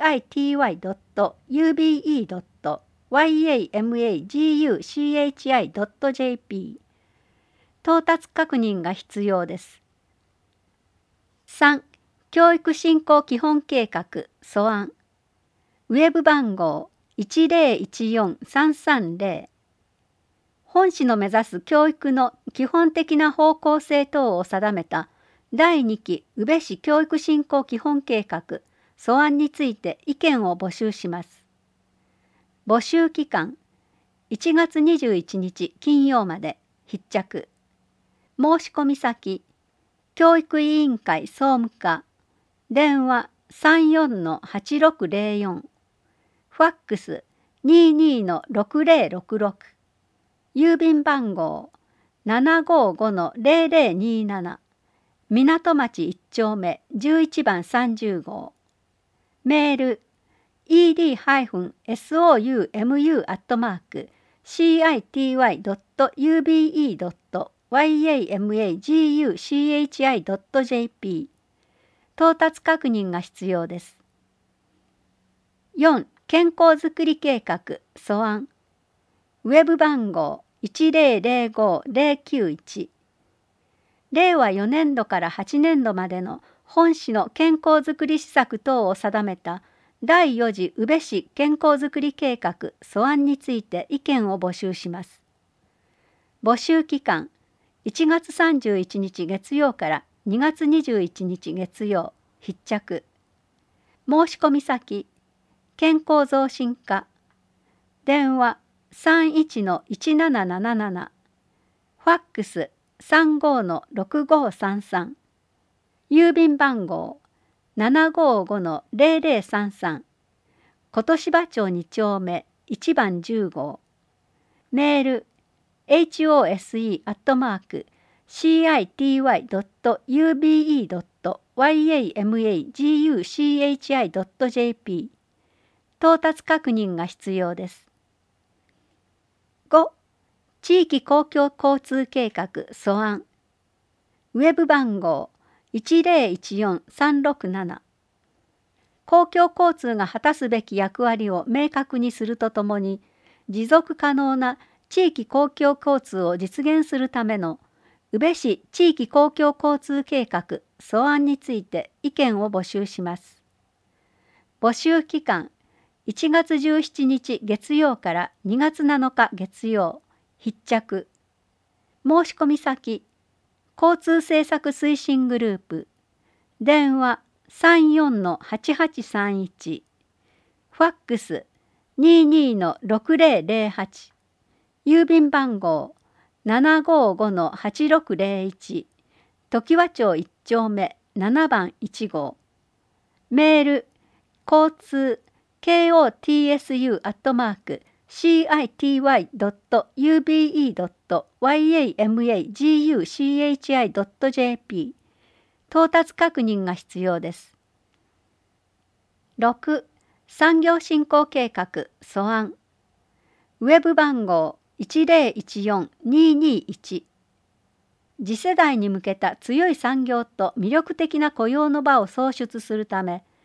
city.ube.yamaguchi.jp 到達確認が必要です。さん. 教育振興基本計画素案。ウェブ番号 いちぜろいちよんさんさんぜろ。本市の目指す教育の基本的な方向性等を定めただいにき宇部市教育振興基本計画素案について意見を募集します。募集期間いちがつにじゅういちにち金曜まで。必着。申し込み先教育委員会総務課電話 さんよんのはちろくぜろよん ファックス にじゅうにのろくぜろろくろく 郵便番号 ななごごのぜろぜろになな 港町いち丁目じゅういちばんさんじゅうごうメール イーディーソウム アットマーク シーアイティーワイドットユービーイードットワイエーエムエージーユーシーエイチアイドットジェーピー 到達確認が必要です。よん. 健康づくり計画素案。ウェブ番号 いちぜろぜろごぜろきゅういち。れいわよねんどからはちねんどまでの本市の健康づくり施策等を定めただいよ次宇部市健康づくり計画素案について意見を募集します。募集期間いちがつさんじゅういちにち月曜からにがつにじゅういちにち月曜。必着。申し込み先健康増進課電話 さんいちのいちなななななな ファックス さんごのろくごさんさん 郵便番号 ななごごのぜろぜろさんさん 琴芝町に丁目いちばんじゅうごうメール ホス アットマーク シーアイティーワイドットユービーイードットワイエーエムエージーユーシーエイチアイドットジェーピー 到達確認が必要です。ご. 地域公共交通計画素案。ウェブ番号 いちぜろいちよんさんろくなな。公共交通が果たすべき役割を明確にするとともに、持続可能な地域公共交通を実現するための宇部市地域公共交通計画素案について意見を募集します。募集期間いちがつじゅうしちにち月曜からにがつなのか月曜。必着。申し込み先交通政策推進グループ電話 さんよんのはちはちさんいち ファックス にじゅうにのろくぜろぜろはち 郵便番号 ななごごのはちろくぜろいち 常盤町いち丁目ななばんいちごうメール交通 コト アットマーク シーアイティーワイドットユービーイードットワイエーエムエージーユーシーエイチアイドットジェーピー 到達確認が必要です。ろく. 産業振興計画素案。ウェブ番号 いちぜろいちよんににいち。次世代に向けた強い産業と魅力的な雇用の場を創出するため、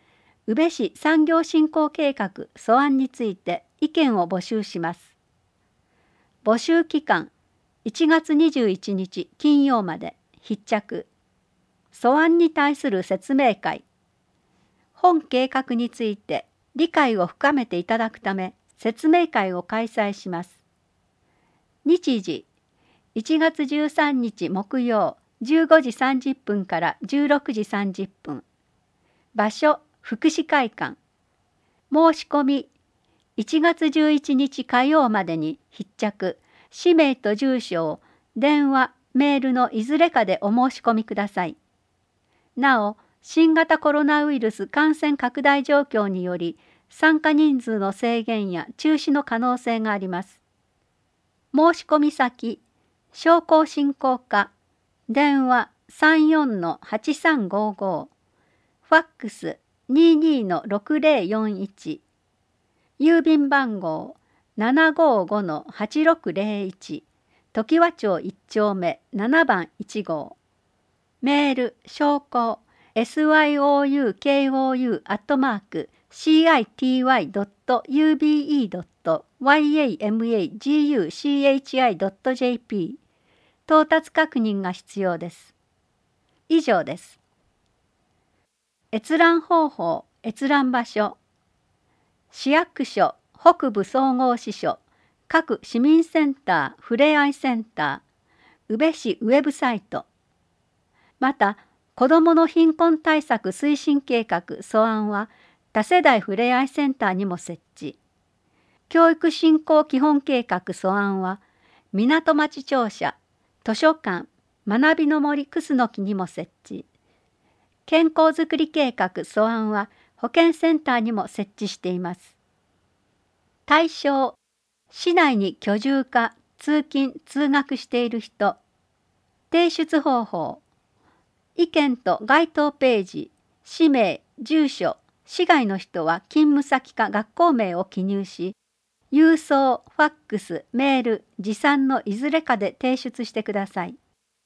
宇部市産業振興計画素案について意見を募集します。募集期間いちがつにじゅういちにち金曜まで。必着。素案に対する説明会。本計画について理解を深めていただくため説明会を開催します。日時いちがつじゅうさんにち木曜じゅうごじさんじゅっぷんからじゅうろくじさんじゅっぷん。場所福祉会館。申し込みいちがつじゅういちにち火曜までに必着。氏名と住所を電話、メールのいずれかでお申し込みください。なお、新型コロナウイルス感染拡大状況により参加人数の制限や中止の可能性があります。申し込み先、商工振興課、電話 さんよんのはちさんごご、ファックス にじゅうにのろくぜろよんいち、郵便番号 ななごごのはちろくぜろいち、常盤町いっちょうめななばんいちごう、メール商工 エスワイオーユーケーオーユー アットマーク シーアイティーワイドットユービーイードットワイエーエムエージーユーシーエイチアイドットジェーピー 到達確認が必要です。以上です。閲覧方法、閲覧場所。市役所、北部総合支所、各市民センター、ふれあいセンター、宇部市ウェブサイト。また、子どもの貧困対策推進計画素案は多世代ふれあいセンターにも設置。教育振興基本計画素案は港町庁舎、図書館、学びの森クスノキにも設置。健康づくり計画素案は保健センターにも設置しています。対象、市内に居住か通勤・通学している人。提出方法、意見と該当ページ、氏名、住所、市外の人は勤務先か学校名を記入し、郵送、ファックス、メール、持参のいずれかで提出してください。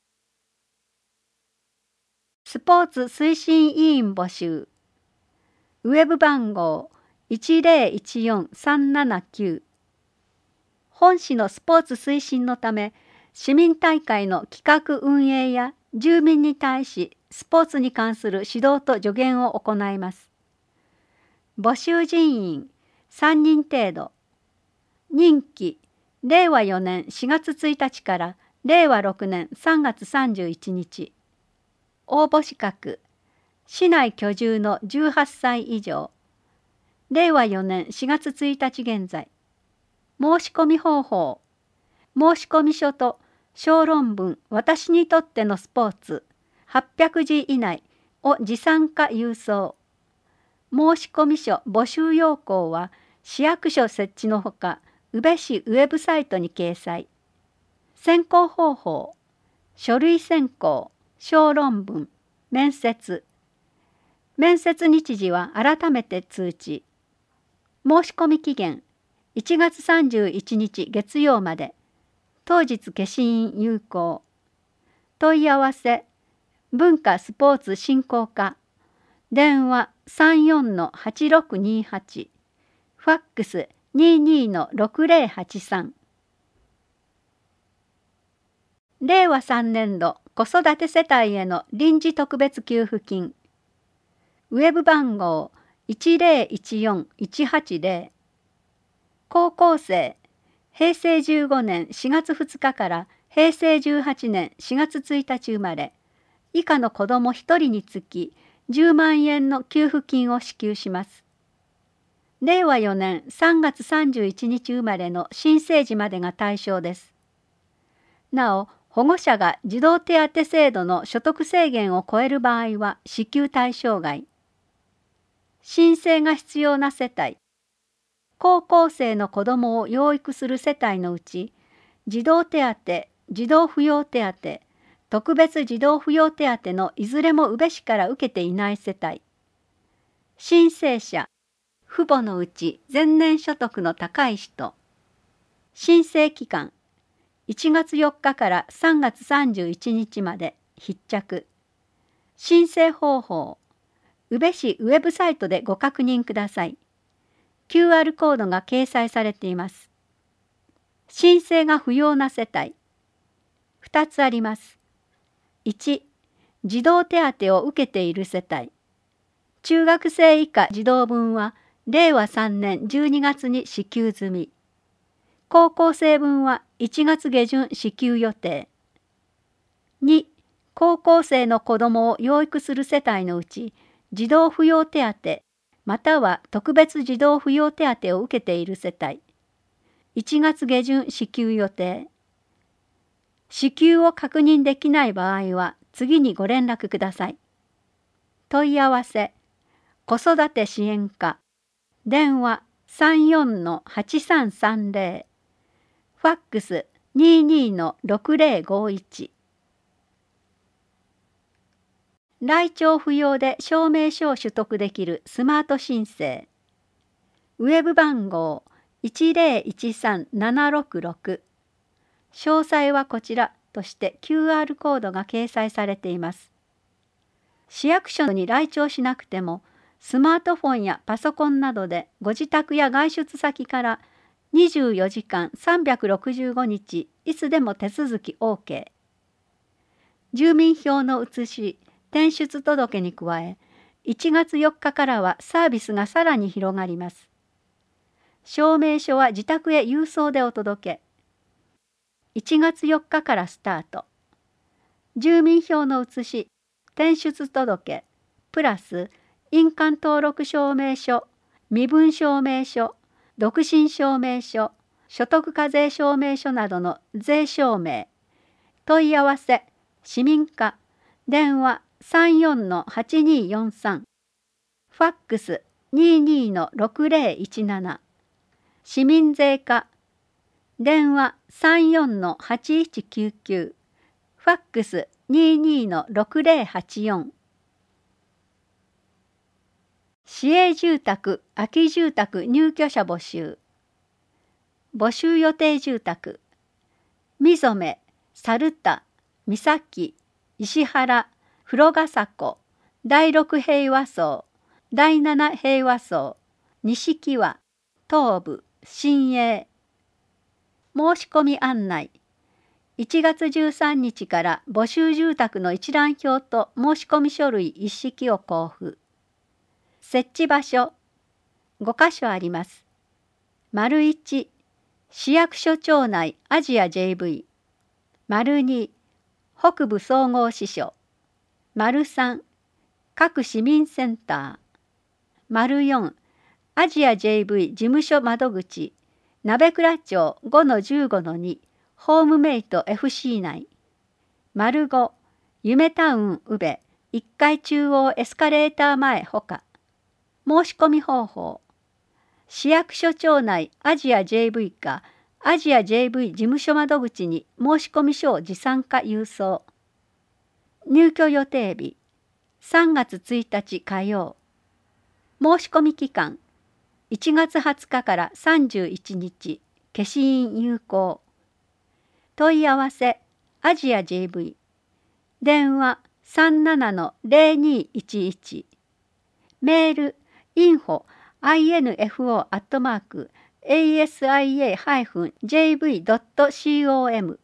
スポーツ推進委員募集。ウェブ番号 いちぜろいちよんさんななきゅう。本市のスポーツ推進のため、市民大会の企画運営や住民に対しスポーツに関する指導と助言を行います。募集人員さんにん程度。任期れいわよねんしがつついたちかられいわろくねんさんがつさんじゅういちにち。応募資格、市内居住のじゅうはっさい以上。れいわよねんしがつついたち現在。申し込み方法、申込書と小論文私にとってのスポーツはっぴゃくじ以内を持参か郵送。申込書募集要項は市役所設置のほか宇部市ウェブサイトに掲載。選考方法、書類選考、小論文、面接。面接日時は改めて通知。申し込み期限いちがつさんじゅういちにち月曜まで。当日消印有効。問い合わせ、文化スポーツ振興課。電話 さんよんのはちろくにはち。ファックス にじゅうにのろくぜろはちさん。れいわさんねんど子育て世帯への臨時特別給付金。ウェブ番号 いちぜろいちよんいちはちぜろ。高校生、へいせいじゅうごねんしがつふつかからへいせいじゅうはちねんしがつついたち生まれ、以下の子どもひとりにつきじゅうまんえんの給付金を支給します。れいわよねんさんがつさんじゅういちにち生まれの新生児までが対象です。なお、保護者が児童手当制度の所得制限を超える場合は支給対象外。申請が必要な世帯、高校生の子どもを養育する世帯のうち、児童手当、児童扶養手当、特別児童扶養手当のいずれも宇部市から受けていない世帯。申請者、父母のうち前年所得の高い人。申請期間、いちがつよっかからさんがつさんじゅういちにちまで必着。申請方法、 宇部市ウェブサイトでご確認ください。キューアール コードが掲載されています。申請が不要な世帯。ふたつあります。いち、児童手当を受けている世帯。中学生以下児童分はれいわさんねんじゅうにがつに支給済み。高校生分はいちがつげじゅん支給予定。に、高校生の子どもを養育する世帯のうち、児童扶養手当または特別児童扶養手当を受けている世帯。いちがつげじゅん支給予定。支給を確認できない場合は次にご連絡ください。問い合わせ、子育て支援課、電話 さんよんのはちさんさんぜろ、ファックス にじゅうにのろくぜろごいち。来庁不要で証明書を取得できるスマート申請。ウェブ番号 いちぜろいちさんななろくろく。詳細はこちらとして キューアール コードが掲載されています。市役所に来庁しなくても、スマートフォンやパソコンなどでご自宅や外出先からにじゅうよじかんさんびゃくろくじゅうごにちいつでも手続き オーケー。住民票の写し、転出届に加え、いちがつよっかからはサービスがさらに広がります。証明書は自宅へ郵送でお届け。いちがつよっかからスタート。住民票の写し、転出届、プラス印鑑登録証明書、身分証明書、独身証明書、所得課税証明書などの税証明。問い合わせ、市民課、電話 さんよんのはちによんさん、ファックス にじゅうにのろくぜろいちなな、市民税課、電話 さんよんのはちいちきゅうきゅう、ファックス にじゅうにのろくぜろはちよん。市営住宅、空き住宅入居者募集。募集予定住宅、溝目、猿田、三崎、石原、風呂ヶ迫、だいろく平和荘、だいなな平和荘、錦和、東部、新栄。申し込み案内。いちがつじゅうさんにちから募集住宅の一覧表と申し込み書類一式を交付。設置場所、ごかしょあります。丸いち、市役所庁内アジア ジェーブイ。丸に、北部総合支所。丸さん、各市民センター。丸よん、アジア ジェーブイ 事務所窓口、鍋倉町 ごのじゅうごのに、ホームメイト エフシー 内。丸ご、夢タウン宇部いっかい中央エスカレーター前ほか。申し込み方法。市役所庁内アジア ジェーブイ かアジア ジェーブイ 事務所窓口に申し込み書を持参か郵送。入居予定日さんがつついたち火曜。申し込み期間いちがつはつかからさんじゅういちにち、消印有効。問い合わせアジア ジェーブイ。電話 さんななのぜろにいちいち。メール インフォ アイエヌエフオー アットマーク エーエスアイエー ジェーブイ ドット コム。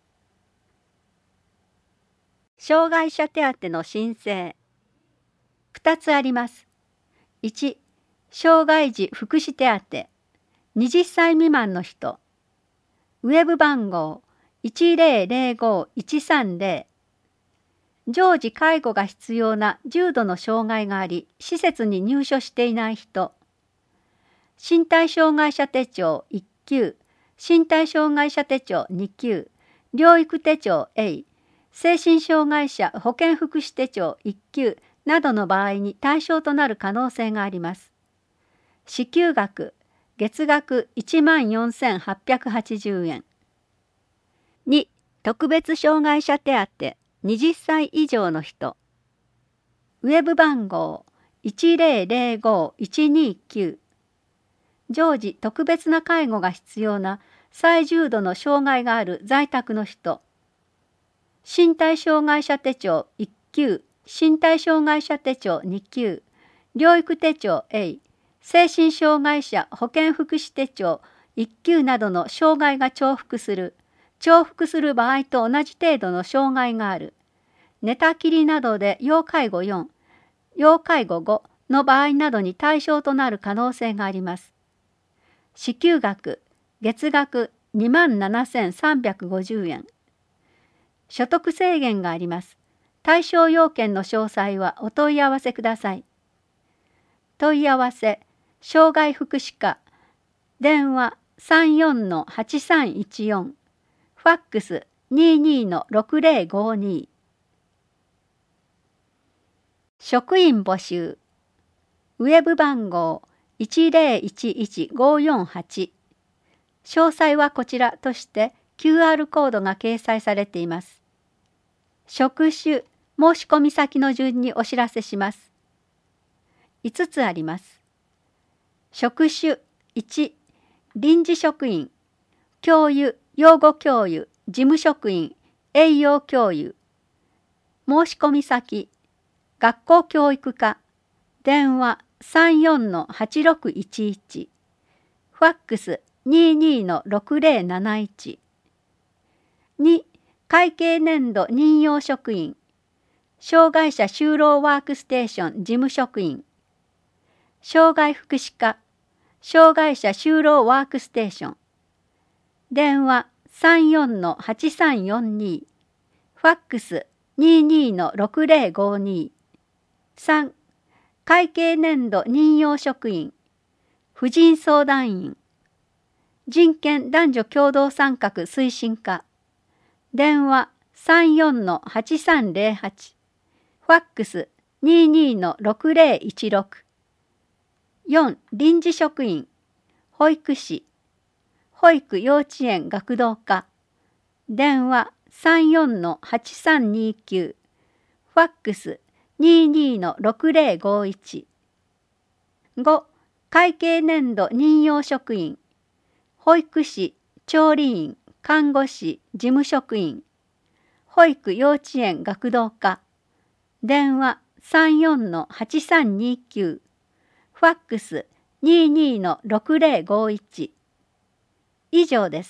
障害者手当の申請。ふたつあります。いち、障害児福祉手当。はたち未満の人。ウェブ番号 いちぜろぜろごいちさんぜろ。常時介護が必要な重度の障害があり、施設に入所していない人。身体障害者手帳いっきゅう、身体障害者手帳にきゅう、療育手帳 A、精神障害者保健福祉手帳いっきゅうなどの場合に対象となる可能性があります。支給額、月額 いちまんよんせんはっぴゃくはちじゅうえん。に、特別障害者手当、はたち以上の人。ウェブ番号 いちぜろぜろごいちにきゅう。常時特別な介護が必要な最重度の障害がある在宅の人。身体障害者手帳いっきゅう、身体障害者手帳にきゅう、 療育手帳 A、精神障害者保健福祉手帳いっ級などの障害が重複する、重複する場合と同じ程度の障害がある。寝たきりなどで要介護よん、要介護ごの場合などに対象となる可能性があります。支給額、月額にまんななせんさんびゃくごじゅうえん。所得制限があります。対象要件の詳細はお問い合わせください。問い合わせ、障害福祉課、電話 さんよんのはちさんいちよん、ファックス にじゅうにのろくぜろごに。職員募集、ウェブ番号 いちぜろいちいちごよんはち。詳細はこちらとして キューアール コードが掲載されています。職種、申し込み先の順にお知らせします。いつつあります。職種いち、臨時職員、教諭、養護教諭、事務職員、栄養教諭。申し込み先、学校教育課、電話 さんよんのはちろくいちいち、ファックス にじゅうにのろくぜろなないち。に、会計年度任用職員、障害者就労ワークステーション事務職員、障害福祉課、障害者就労ワークステーション、電話 さんよんのはちさんよんに、ファックス にじゅうにのろくぜろごに。さん、会計年度任用職員、婦人相談員、人権男女共同参画推進課、電話 さんよんのはちさんぜろはち、ファックス にじゅうにのろくぜろいちろく。よん、臨時職員、保育士、保育幼稚園学童課、電話 さんよんのはちさんにきゅう、ファックス にじゅうにのろくぜろごいち。ご、会計年度任用職員、保育士、調理員、看護師、事務職員、保育幼稚園学童課、電話 さんよんのはちさんにきゅう、ファックス にじゅうにのろくぜろごいち。以上です。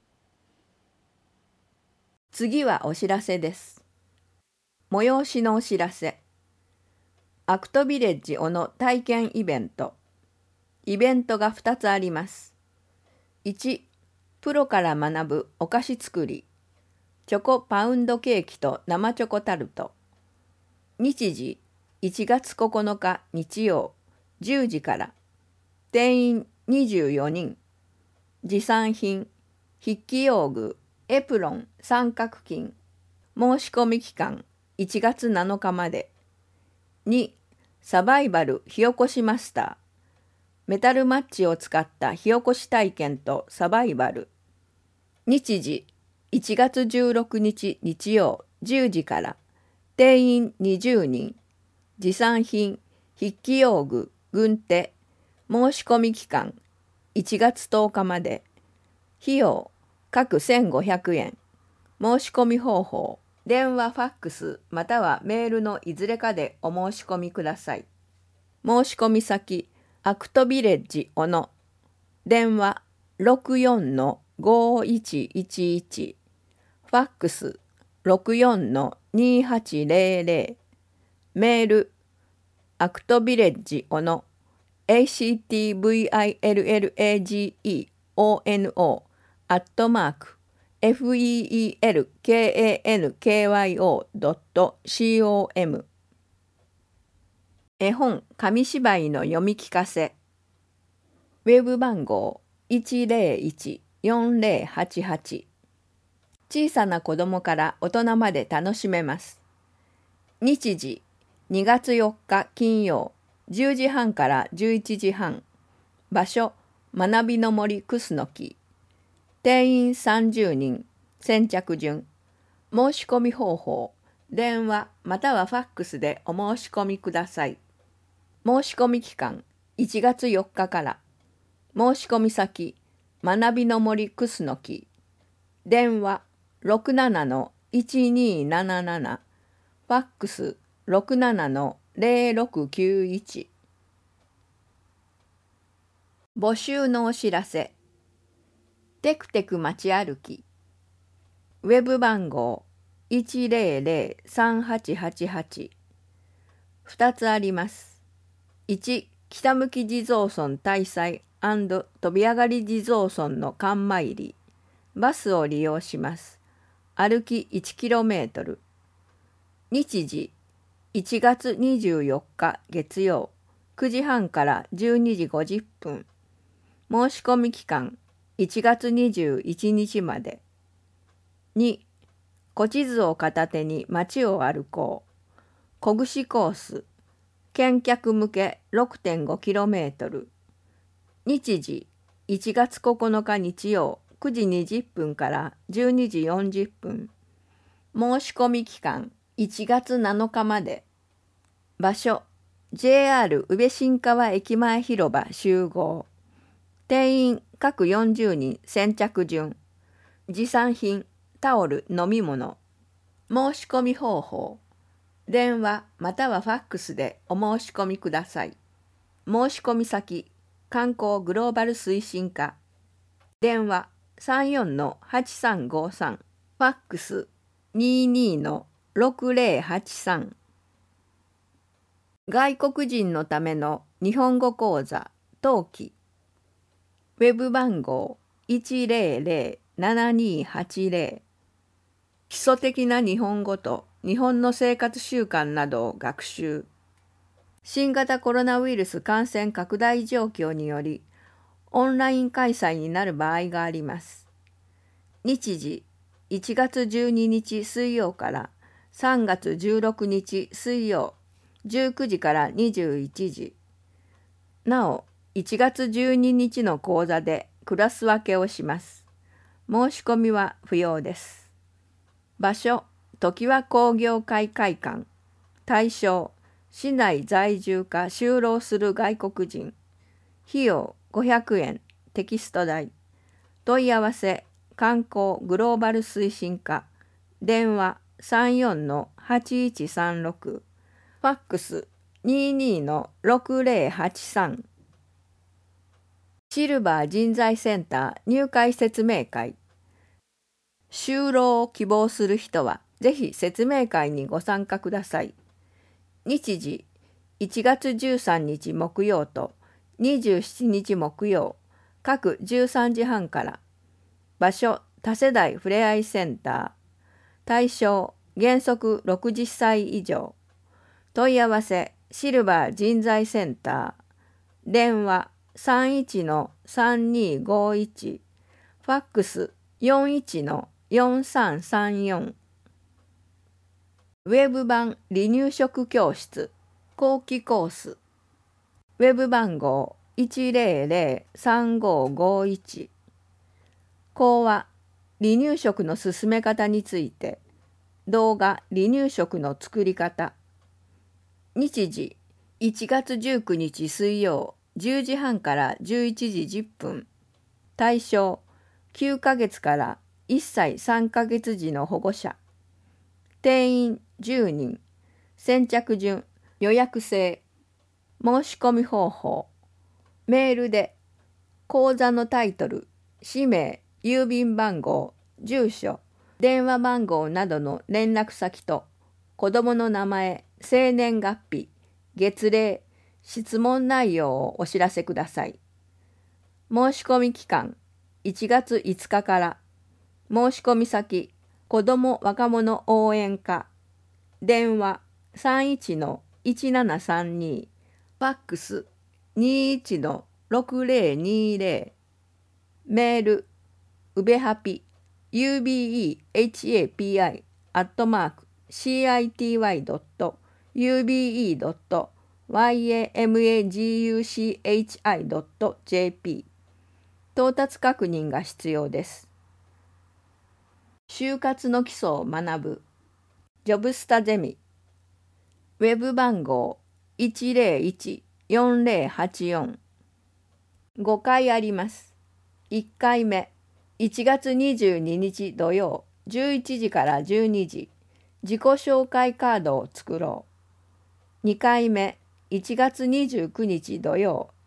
次はお知らせです。催しのお知らせ。アクトビレッジ小野体験イベント。イベントがふたつあります。いち、プロから学ぶお菓子作り。チョコパウンドケーキと生チョコタルト。日時いちがつここのか日曜じゅうじから。定員にじゅうよにん。持参品、筆記用具、エプロン、三角巾。申し込み期間いちがつなのかまで。に、サバイバル火起こしマスター。メタルマッチを使った火起こし体験とサバイバル。日時いちがつじゅうろくにち日曜じゅうじから。定員にじゅうにん。持参品、筆記用具、軍手。申し込み期間いちがつとおかまで。費用各せんごひゃくえん。申し込み方法、電話、ファックスまたはメールのいずれかでお申し込みください。申し込み先、アクトビレッジ小野。電話 ろくよんのごいちいちいち。ファックス ろくよんのにはちぜろぜろ。メール、アクトビレッジ小野。アクトビレッジオノ アットマーク フェルカンキョドットコム。 絵本紙芝居の読み聞かせ。ウェブ番号 いちぜろいちよんぜろはちはち。小さな子供から大人まで楽しめます。日時にがつよっか金曜じゅうじはんからじゅういちじはん。場所学びの森クスノキ。定員さんじゅうにん。先着順。申し込み方法、電話またはファックスでお申し込みください。申し込み期間いちがつよっかから。申し込み先、学びの森クスノキ。電話 ろくななのいちにーなななな。ファックス ろくななのぜろろくきゅういち。 募集のお知らせ。テクテク街歩き。ウェブ番号いちぜろぜろさんはちはちはち。ふたつあります。いち、北向き地蔵村大祭&飛び上がり地蔵村の館参り。バスを利用します。歩き いちキロメートル。日時いちがつにじゅうよっか月曜くじはんからじゅうにじごじゅっぷん。申し込み期間いちがつにじゅういちにちまで。に、小地図を片手に街を歩こう。小串コース。見客向け ろくてんごキロメートル。日時いちがつここのか日曜くじにじゅっぷんからじゅうにじよんじゅっぷん。申し込み期間いちがつなのかまで。場所 ジェイアール 宇部新川駅前広場集合。定員各よんじゅうにん先着順。持参品タオル飲み物。申し込み方法。電話またはファックスでお申し込みください。申し込み先観光グローバル推進課。電話 さんよんのはちさんごさん。ファックス にじゅうにのろくぜろはちさん。外国人のための日本語講座登記。ウェブ番号いちぜろぜろななにはちぜろ。基礎的な日本語と日本の生活習慣などを学習。新型コロナウイルス感染拡大状況によりオンライン開催になる場合があります。日時いちがつじゅうににち水曜からさんがつじゅうろくにち水曜じゅうくじからにじゅういちじ。なおいちがつじゅうににちの講座でクラス分けをします。申し込みは不要です。場所常盤工業会会館。対象市内在住か就労する外国人。費用ごひゃくえんテキスト代。問い合わせ観光グローバル推進課。電話 さんよんのはちいちさんろく。ファックス にじゅうにのろくぜろはちさん。シルバー人材センター入会説明会。就労を希望する人はぜひ説明会にご参加ください。日時いちがつじゅうさんにち木曜とにじゅうしちにち木曜各じゅうさんじはんから。場所多世代ふれあいセンター。対象原則ろくじゅっさい以上。問い合わせシルバー人材センター。電話 さんいちのさんにごいち。ファックス よんいちのよんさんさんよん。ウェブ版離乳食教室後期コース。ウェブ番号いちぜろぜろさんごごいち。講話離乳食の進め方について。動画離乳食の作り方。日時いちがつじゅうくにち水曜じゅうじはんからじゅういちじじゅっぷん。対象きゅうかげつからいっさいさんかげつじの保護者。定員じゅうにん。先着順予約制。申し込み方法。メールで講座のタイトル、氏名、郵便番号、住所、電話番号などの連絡先と子どもの名前、生年月日、月齢、質問内容をお知らせください。申し込み期間いちがついつかから。申し込み先子ども若者応援課。電話 さんいちのいちななさんに。ファックス にじゅういちのろくぜろにぜろ。メールうべはぴ ユービーイーエイチエーピーアイ アットマーク シーアイティーワイ ドット ユービーイー ドット ワイエーエムエージーユーシーエイチアイ ドット ジェーピー。 到達確認が必要です。就活の基礎を学ぶジョブスタゼミ。ウェブ番号いちぜろいちよんぜろはちよん。ごかいあります。いっかいめいちがつにじゅうににち土曜じゅういちじからじゅうにじ。自己紹介カードを作ろう。にかいめいちがつにじゅうくにち土曜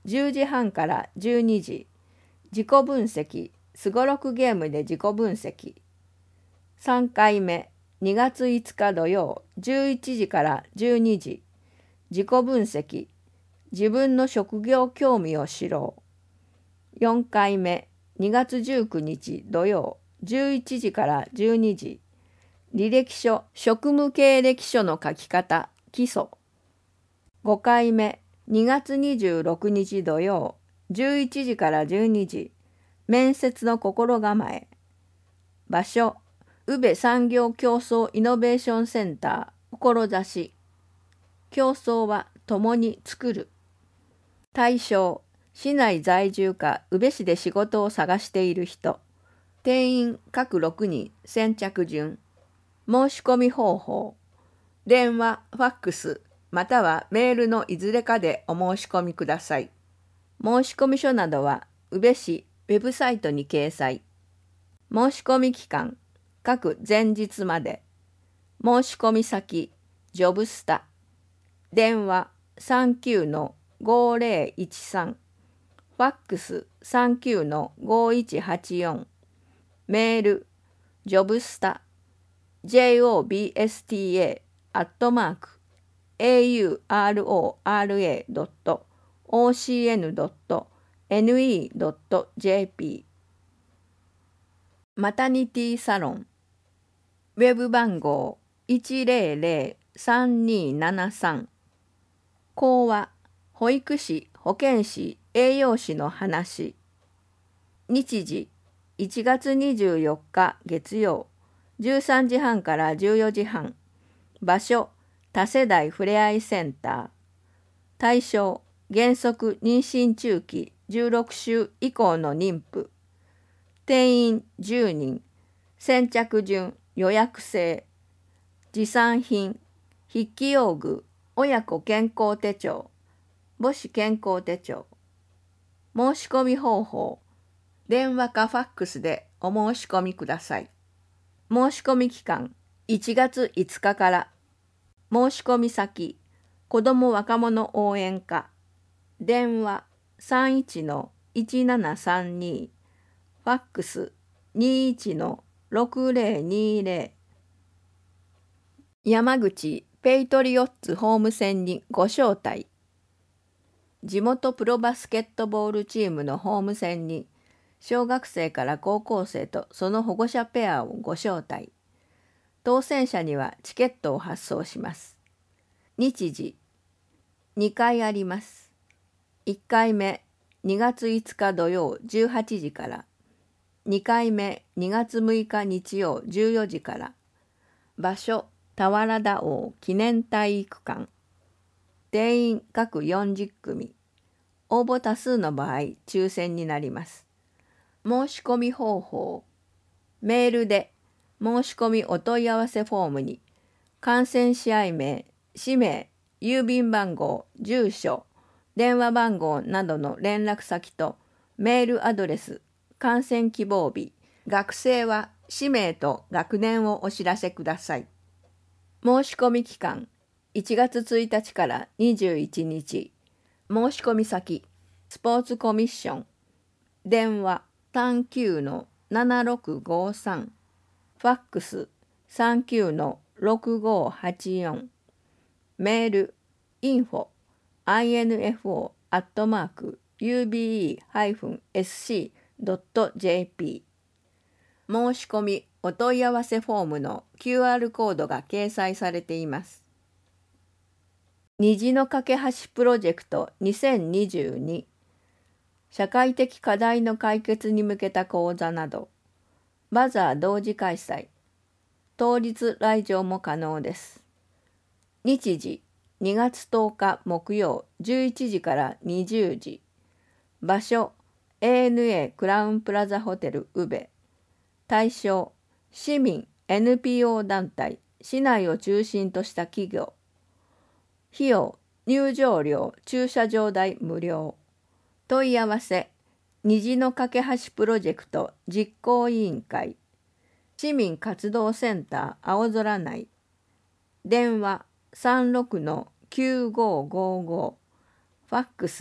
じゅうじはんからじゅうにじ、自己分析、すごろくゲームで自己分析。さんかいめ、にがついつか土曜、じゅういちじからじゅうにじ、自己分析、自分の職業興味を知ろう。よんかいめ、にがつじゅうくにち土曜、じゅういちじからじゅうにじ、履歴書、職務経歴書の書き方、基礎。ごかいめ、にがつにじゅうろくにち土曜、じゅういちじからじゅうにじ、面接の心構え。場所、宇部産業競争イノベーションセンター、志。競争は共に作る。対象、市内在住か宇部市で仕事を探している人。定員各ろくにん、先着順。申し込み方法。電話、ファックス、またはメールのいずれかでお申し込みください。申込書などは宇部市ウェブサイトに掲載。申し込み期間、各前日まで。申し込み先、ジョブスタ。電話 さんきゅうのごーぜろいちさん。ファックス さんきゅうのごーいちはちよん。メール、ジョブスタ、ジョブスタ アットマーク エーユーアールオーアールエードットオーシーエヌドットエヌイードットジェーピー。マタニティサロン。ウェブ番号 いちぜろぜろさんにーななさん。講話、保育士、保健師、栄養士の話。日時、いちがつにじゅうよっか月曜、じゅうさんじはんからじゅうよじはん。場所、多世代ふれあいセンター。対象、原則妊娠中期じゅうろくしゅう以降の妊婦。定員じゅうにん。先着順、予約制。持参品、筆記用具、親子健康手帳、母子健康手帳。申し込み方法、電話かファックスでお申し込みください。申し込み期間、いちがついつかから。申し込み先、子ども若者応援課。電話 さんいちのいちななさんに。ファックス にいちのろくぜろにぜろ。山口ペイトリオッツホーム戦にご招待。地元プロバスケットボールチームのホーム戦に小学生から高校生とその保護者ペアをご招待。当選者にはチケットを発送します。日時、にかいあります。いっかいめ、にがついつか土曜じゅうはちじから。にかいめ、にがつむいか日曜じゅうよじから。場所、田原田王記念体育館。定員各よんじゅっくみ。応募多数の場合、抽選になります。申し込み方法。メールで、申し込みお問い合わせフォームに、観戦試合名、氏名、郵便番号、住所、電話番号などの連絡先と、メールアドレス、観戦希望日、学生は氏名と学年をお知らせください。申し込み期間、いちがつついたちからにじゅういちにち。申し込み先、スポーツコミッション。電話さんきゅうのななろくごさん。ファックスさんきゅうのろくごはちよん。メール インフォ アイエヌエフオー アットマーク ユービーイー エスシー ドット ジェーピー。申し込みお問い合わせフォームの キューアール コードが掲載されています。虹の架け橋プロジェクトにせんにじゅうに。社会的課題の解決に向けた講座など。バザー同時開催。当日来場も可能です。日時、にがつとおか木曜じゅういちじからにじゅうじ。場所、エーエヌエー クラウンプラザホテル宇部。対象、市民 エヌピーオー 団体、市内を中心とした企業。費用、入場料、駐車場代無料。問い合わせ、虹の架け橋プロジェクト実行委員会。市民活動センター青空内。電話さんろくのきゅうごごご。ファックス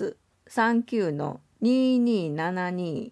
さんきゅうのににーななに。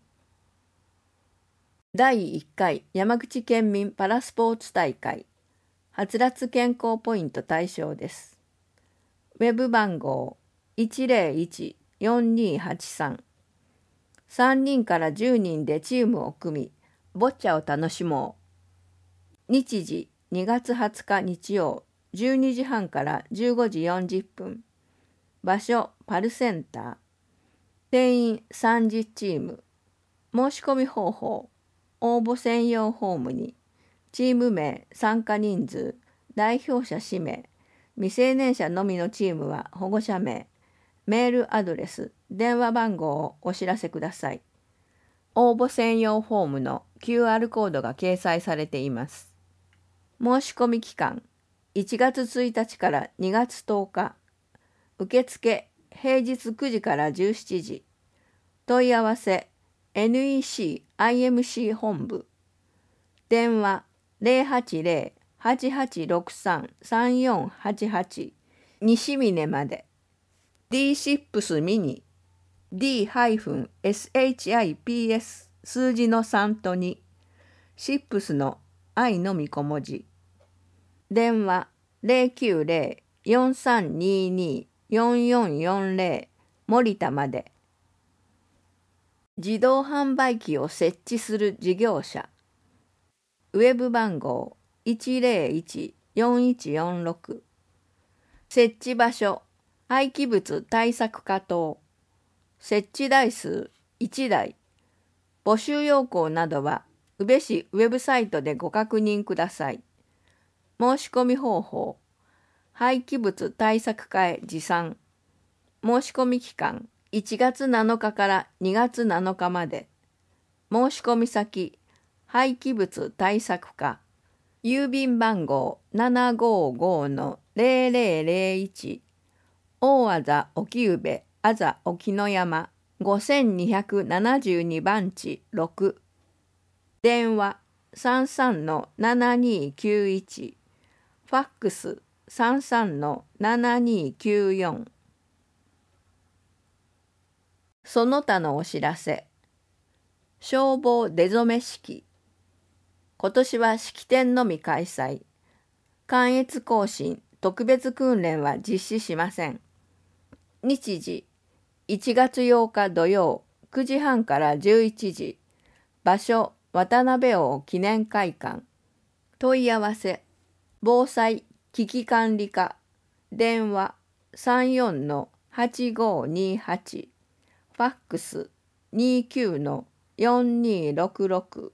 だいいっかい山口県民パラスポーツ大会はつらつ健康ポイント対象です。ウェブ番号 いちゼロいちよんにーはちさん。さんにんからじゅうにんでチームを組み、ボッチャを楽しもう。日時にがつはつか日曜じゅうにじはんからじゅうごじよんじゅっぷん。場所パルセンター。定員さんじゅうチーム。申し込み方法。応募専用フォームにチーム名、参加人数、代表者氏名、未成年者のみのチームは保護者名、メールアドレス、電話番号をお知らせください。応募専用フォームの キューアール コードが掲載されています。申し込み期間いちがつついたちからにがつとおか。受付平日くじからじゅうしちじ。問い合わせ エヌイーシーアイエムシー 本部。電話 ゼロはちゼロ はちはちろくさん さんよんはちはち 西峰まで。 ディーシップス ミニ ディーエスエイチアイピーエス 数字のさんとに。シップスの愛のみ小文字。電話 ゼロきゅうゼロ よんさんにに よんよんよんゼロ 森田まで。自動販売機を設置する事業者。ウェブ番号 いちゼロいちよんいちよんろく。設置場所廃棄物対策課棟。設置台数いちだい。募集要項などは宇部市ウェブサイトでご確認ください。申し込み方法。廃棄物対策課へ持参。申し込み期間いちがつなのかからにがつなのかまで。申し込み先廃棄物対策課。郵便番号 ななごーごーのゼロゼロゼロいち。大字沖宇部あざ沖の山ごせんにひゃくななじゅうにばんちろく。電話 さんさんのななにーきゅういち。ファックス さんさんのななにーきゅうよん。その他のお知らせ。消防出初め式。今年は式典のみ開催。関越行進特別訓練は実施しません。日時いちがつようか土曜くじはんからじゅういちじ。場所渡辺王記念会館。問い合わせ防災危機管理課。電話 さんよんのはちごーにーはち。ファックス にきゅうのよんにーろくろく。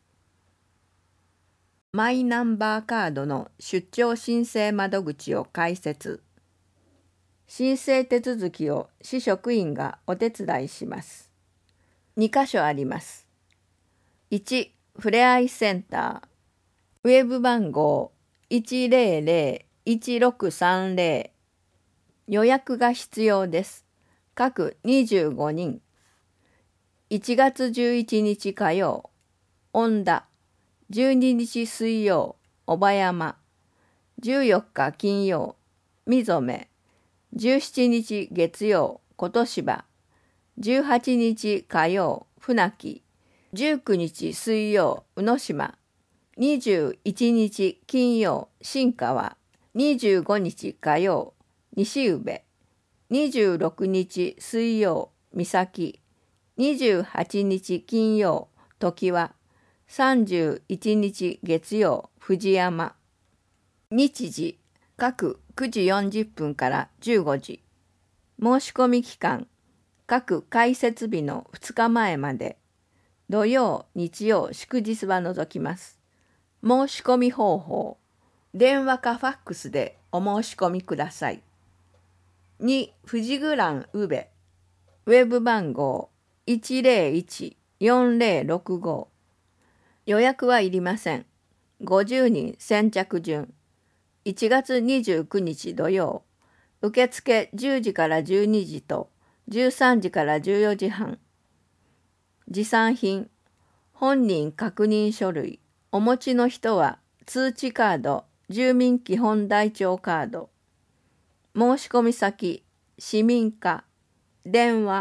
マイナンバーカードの出張申請窓口を開設。申請手続きを市職員がお手伝いします。にかしょあります。いち. ふれあいセンター。ウェブ番号 いちゼロゼロいちろくさんゼロ。予約が必要です。各にじゅうごにん。いちがつじゅういちにち火曜、恩田。じゅうににち水曜、小葉山。じゅうよっか金曜、溝目。じゅうしちにち月曜、琴芝。じゅうはちにち火曜、船木。じゅうくにち水曜、宇野島。にじゅういちにち金曜、新川。にじゅうごにち火曜、西宇部。にじゅうろくにち水曜、三崎。にじゅうはちにち金曜、常盤。さんじゅういちにち月曜、藤山。日時各くじよんじゅっぷんからじゅうごじ。申し込み期間各開設日のふつかまえまで。土曜、日曜、祝日は除きます。申し込み方法。電話かファックスでお申し込みください。に. 富士グラン宇部。ウェブ番号 いちゼロいちよんゼロろくご。予約はいりません。ごじゅうにん先着順。いちがつにじゅうくにち土曜。受付じゅうじからじゅうにじとじゅうさんじからじゅうよじはん。持参品。本人確認書類。お持ちの人は通知カード、住民基本台帳カード。申し込み先、市民課。電話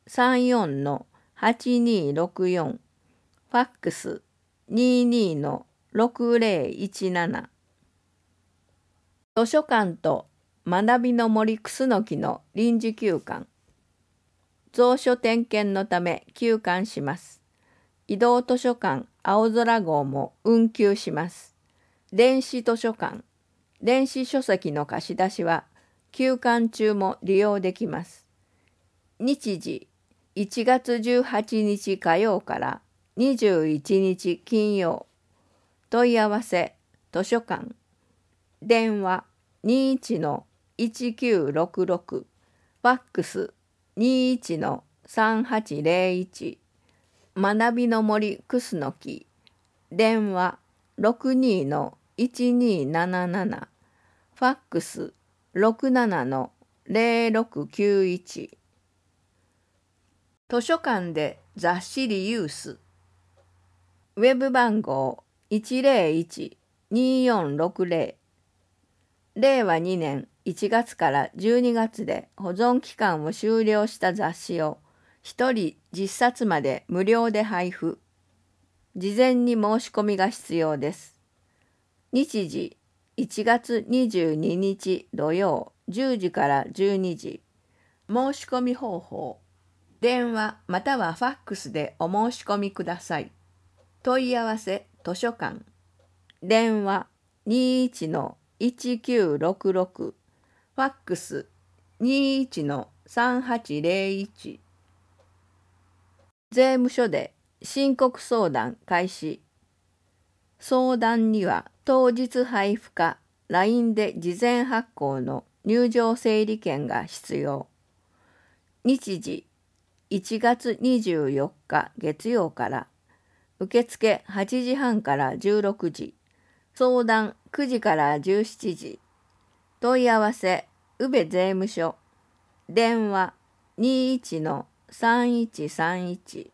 さんよんのはちにろくよん、ファックスににのろくぜろいちなな。図書館と学びの森クスノキの臨時休館。蔵書点検のため休館します。移動図書館青空号も運休します。電子図書館、電子書籍の貸し出しは休館中も利用できます。日時いちがつじゅうはちにち火曜からにじゅういちにち金曜。問い合わせ図書館。電話にいちのいちきゅうろくろく、ファックスにいちのさんはちぜろいち、学びの森クスノキ、電話ろくにのいちになななな、ファックスろくななのぜろろくきゅういち。図書館で雑誌リユース。ウェブ番号いちぜろいちによんろくぜろ。れいわにねんいちがつからじゅうにがつで保存期間を終了した雑誌をひとりじっさつまで無料で配布。事前に申し込みが必要です。日時いちがつにじゅうににち土曜じゅうじからじゅうにじ。申し込み方法。電話またはファックスでお申し込みください。問い合わせ図書館。電話にいちのいちきゅうろくろく、ファックスにいちのさんはちぜろいち。税務署で申告相談開始。相談には当日配布か ライン で事前発行の入場整理券が必要。日時いちがつにじゅうよっか月曜から、受付はちじはんからじゅうろくじ、相談くじからじゅうしちじ。問い合わせ宇部税務署。電話にいちのさんいちさんいち。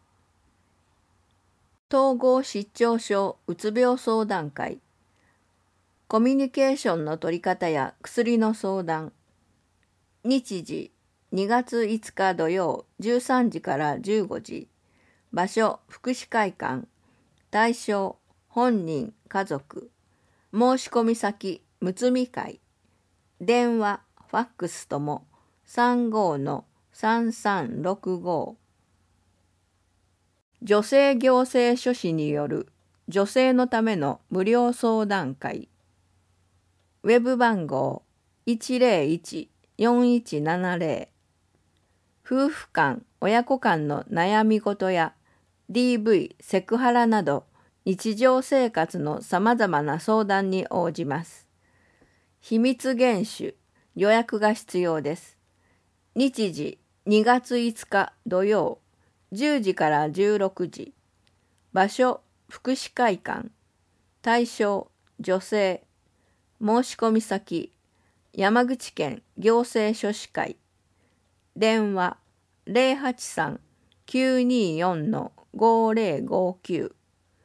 統合失調症うつ病相談会。コミュニケーションの取り方や薬の相談。日時にがついつか土曜じゅうさんじからじゅうごじ。場所福祉会館。対象本人家族。申し込み先むつみ会。電話ファックスともさんごのさんさんろくご。女性行政書士による女性のための無料相談会。ウェブ番号いちぜろいちよんいちななぜろ。夫婦間親子間の悩み事や ディーブイ セクハラなど日常生活のさまざまな相談に応じます。秘密厳守、予約が必要です。日時にがついつか土曜じゅうじからじゅうろくじ。場所福祉会館。対象女性。申し込み先山口県行政書士会。電話ぜろはちさんきゅうによんのごぜろごきゅう。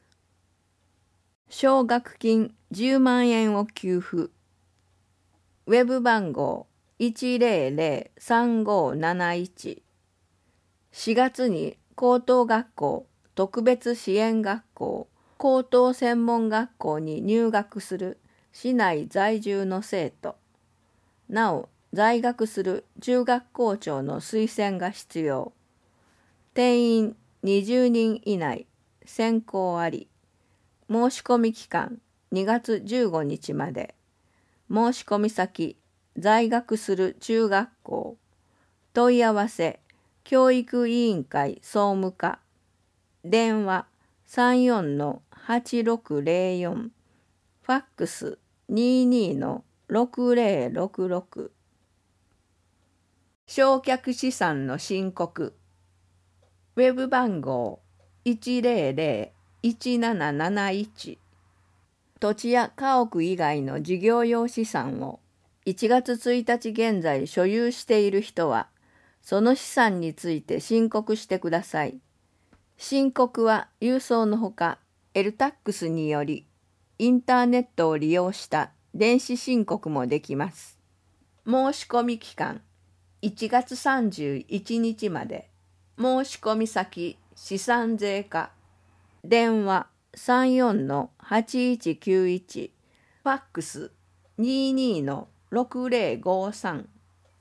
奨学金じゅうまんえんを給付。ウェブ番号いちぜろぜろさんごなないち。しがつに高等学校特別支援学校高等専門学校に入学する市内在住の生徒。なお在学する中学校長の推薦が必要。定員にじゅうにん以内。選考あり。申し込み期間にがつじゅうごにちまで。申し込み先在学する中学校。問い合わせ教育委員会総務課。電話さんよんのはちろくぜろよん。ファックスににのろくぜろろくろく。償却資産の申告。ウェブ番号いちぜろぜろいちなななないち。土地や家屋以外の事業用資産をいちがつついたち現在所有している人は、その資産について申告してください。申告は郵送のほか、エルタックス により、インターネットを利用した電子申告もできます。申し込み期間いちがつさんじゅういちにちまで。 申し込み先資産税課、電話 さんよんのはちいちきゅういち、ファックス にじゅうにのろくぜろごさん。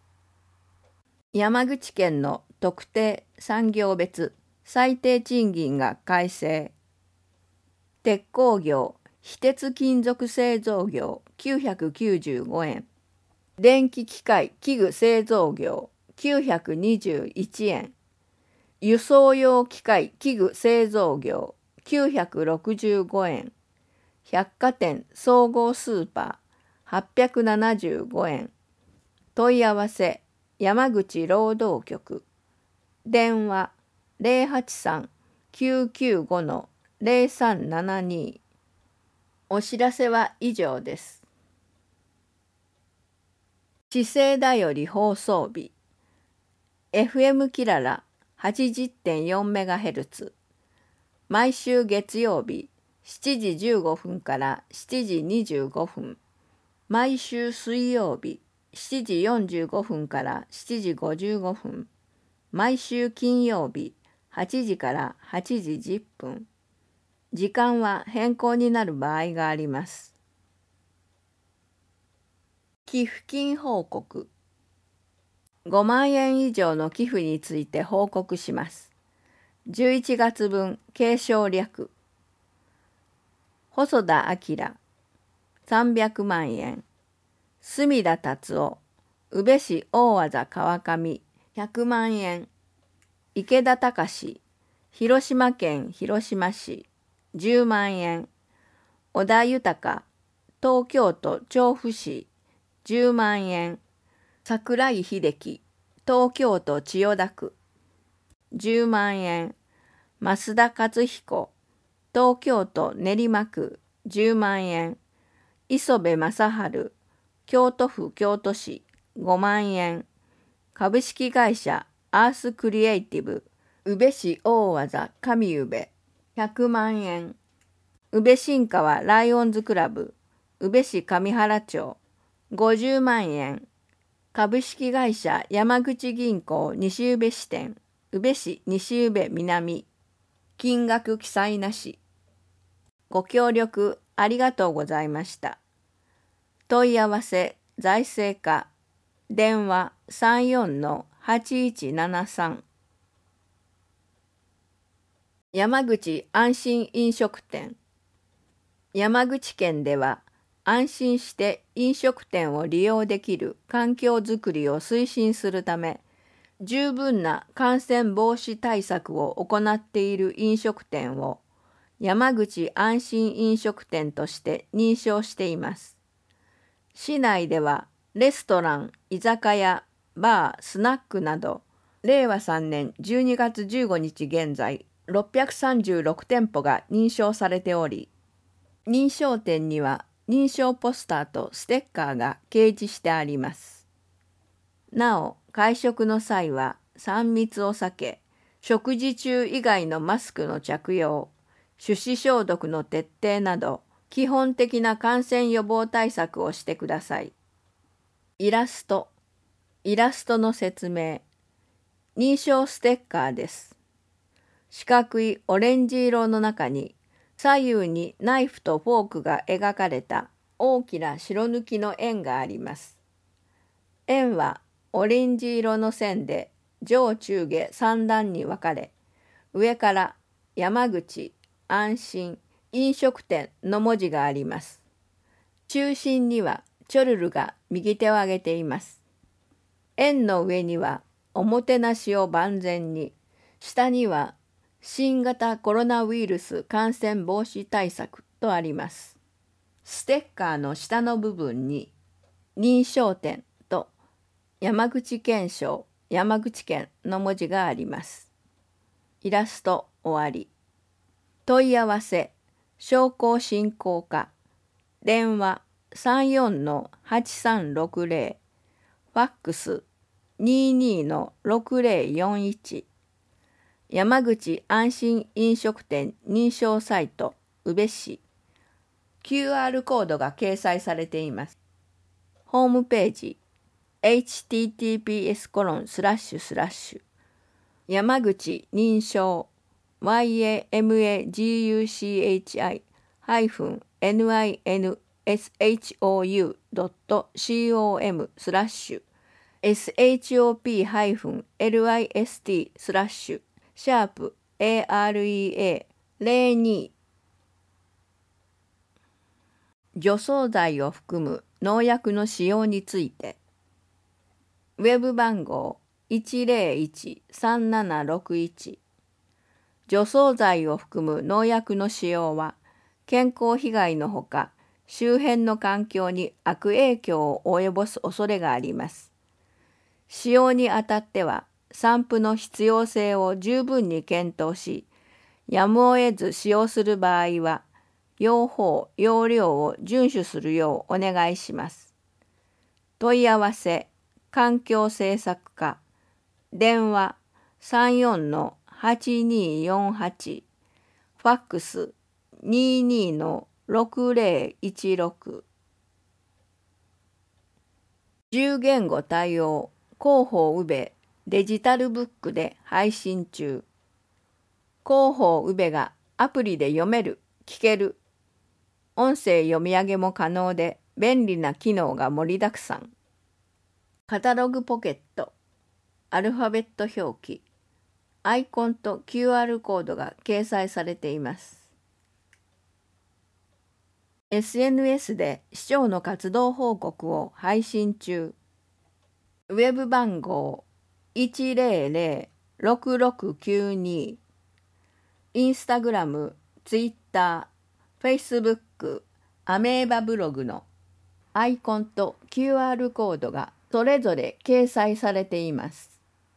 山口県の特定産業別最低賃金が改正。鉄鋼業、非鉄金属製造業きゅうひゃくきゅうじゅうごえん、電気機械器具製造業きゅうひゃくにじゅういちえん、輸送用機械器具製造業きゅうひゃくろくじゅうごえん、百貨店総合スーパーはっぴゃくななじゅうごえん。問い合わせ山口労働局、電話 ゼロはちさん きゅうきゅうご ゼロさんななに。お知らせは以上です。知性だより放送日 エフエム キララ はちじゅってんよんメガヘルツ、毎週月曜日しちじじゅうごふんからしちじにじゅうごふん、毎週水曜日しちじよんじゅうごふんからしちじごじゅうごふん、毎週金曜日はちじからはちじじゅっぷん。時間は変更になる場合があります。寄付金報告。ごまんえん以上の寄付について報告します。じゅういちがつぶん継承略。細田明さんびゃくまんえん、隅田達夫宇部市大字川上ひゃくまんえん、池田隆広島県広島市じゅうまんえん、小田豊東京都調布市じゅうまんえん、櫻井秀樹東京都千代田区じゅうまんえん、増田勝彦東京都練馬区じゅうまんえん、磯部正治京都府京都市ごまんえん、株式会社アースクリエイティブ宇部市大字上宇部ひゃくまんえん、宇部新川ライオンズクラブ宇部市上原町ごじゅうまんえん、株式会社山口銀行西宇部支店宇部市西宇部南金額記載なし。ご協力ありがとうございました。問い合わせ財政課、電話 さんよんのはちいちななさん。山口安心飲食店。山口県では安心して飲食店を利用できる環境づくりを推進するため、十分な感染防止対策を行っている飲食店を山口安心飲食店として認証しています。市内ではレストラン、居酒屋、バー、スナックなど、れいわさんねんじゅうにがつじゅうごにち現在、ろっぴゃくさんじゅうろくてんぽが認証されており、認証店には認証ポスターとステッカーが掲示してあります。なお、会食の際はさん密を避け、食事中以外のマスクの着用、手指消毒の徹底など、基本的な感染予防対策をしてください。イラスト。イラストの説明。認証ステッカーです。四角いオレンジ色の中に左右にナイフとフォークが描かれた大きな白抜きの円があります。円はオレンジ色の線で上中下さん段に分かれ、上から山口、安心、飲食店の文字があります。中心にはチョルルが右手を上げています。円の上にはおもてなしを万全に、下には新型コロナウイルス感染防止対策とあります。ステッカーの下の部分に認証店と山口県省山口県の文字があります。イラスト終わり。問い合わせ商工振興課、電話 さんよんのはちさんろくぜろ、ファックス にじゅうにのろくぜろよんいち、山口安心飲食店認証サイト宇部市、キューアール コードが掲載されています。ホームページ エイチティーティーピーエスコロンスラッシュスラッシュ山口認証 ワイエーエムエージーユーシーエイチアイ ハイフン エヌアイエヌエスエイチオーユー ドット コム スラッシュ エスエイチオーピー ハイフン エルアイエスティー スラッシュシャープ エーアールイーエー ゼロに除草剤を含む農薬の使用についてウェブ番号いちゼロいち さんななろくいち除草剤を含む農薬の使用は健康被害のほか周辺の環境に悪影響を及ぼす恐れがあります。使用にあたっては散布の必要性を十分に検討し、やむを得ず使用する場合は用法・用量を遵守するようお願いします。問い合わせ環境政策課電話 さんよんのはちにーよんはち ファックス にーにーのろくゼロいちろくじゅう言語対応広報宇部デジタルブックで配信中。広報宇部がアプリで読める、聞ける。音声読み上げも可能で便利な機能が盛りだくさん。カタログポケット、アルファベット表記、アイコンと キューアール コードが掲載されています。エスエヌエス で市長の活動報告を配信中。ウェブ番号いちゼロゼロ ろくろくきゅうに、インスタグラム、ツイッター、フェイスブック、アメーバブログのアイコンと キューアール コードがそれぞれ掲載されています。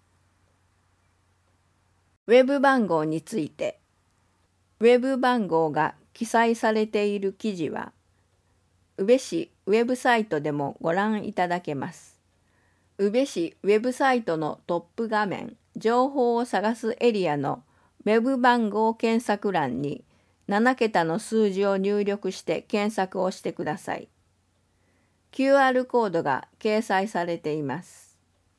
ウェブ番号について、ウェブ番号が記載されている記事は、宇部市ウェブサイトでもご覧いただけます。宇部市ウェブサイトのトップ画面、情報を探すエリアのウェブ番号検索欄になな桁の数字を入力して検索をしてください。キューアール コードが掲載されています。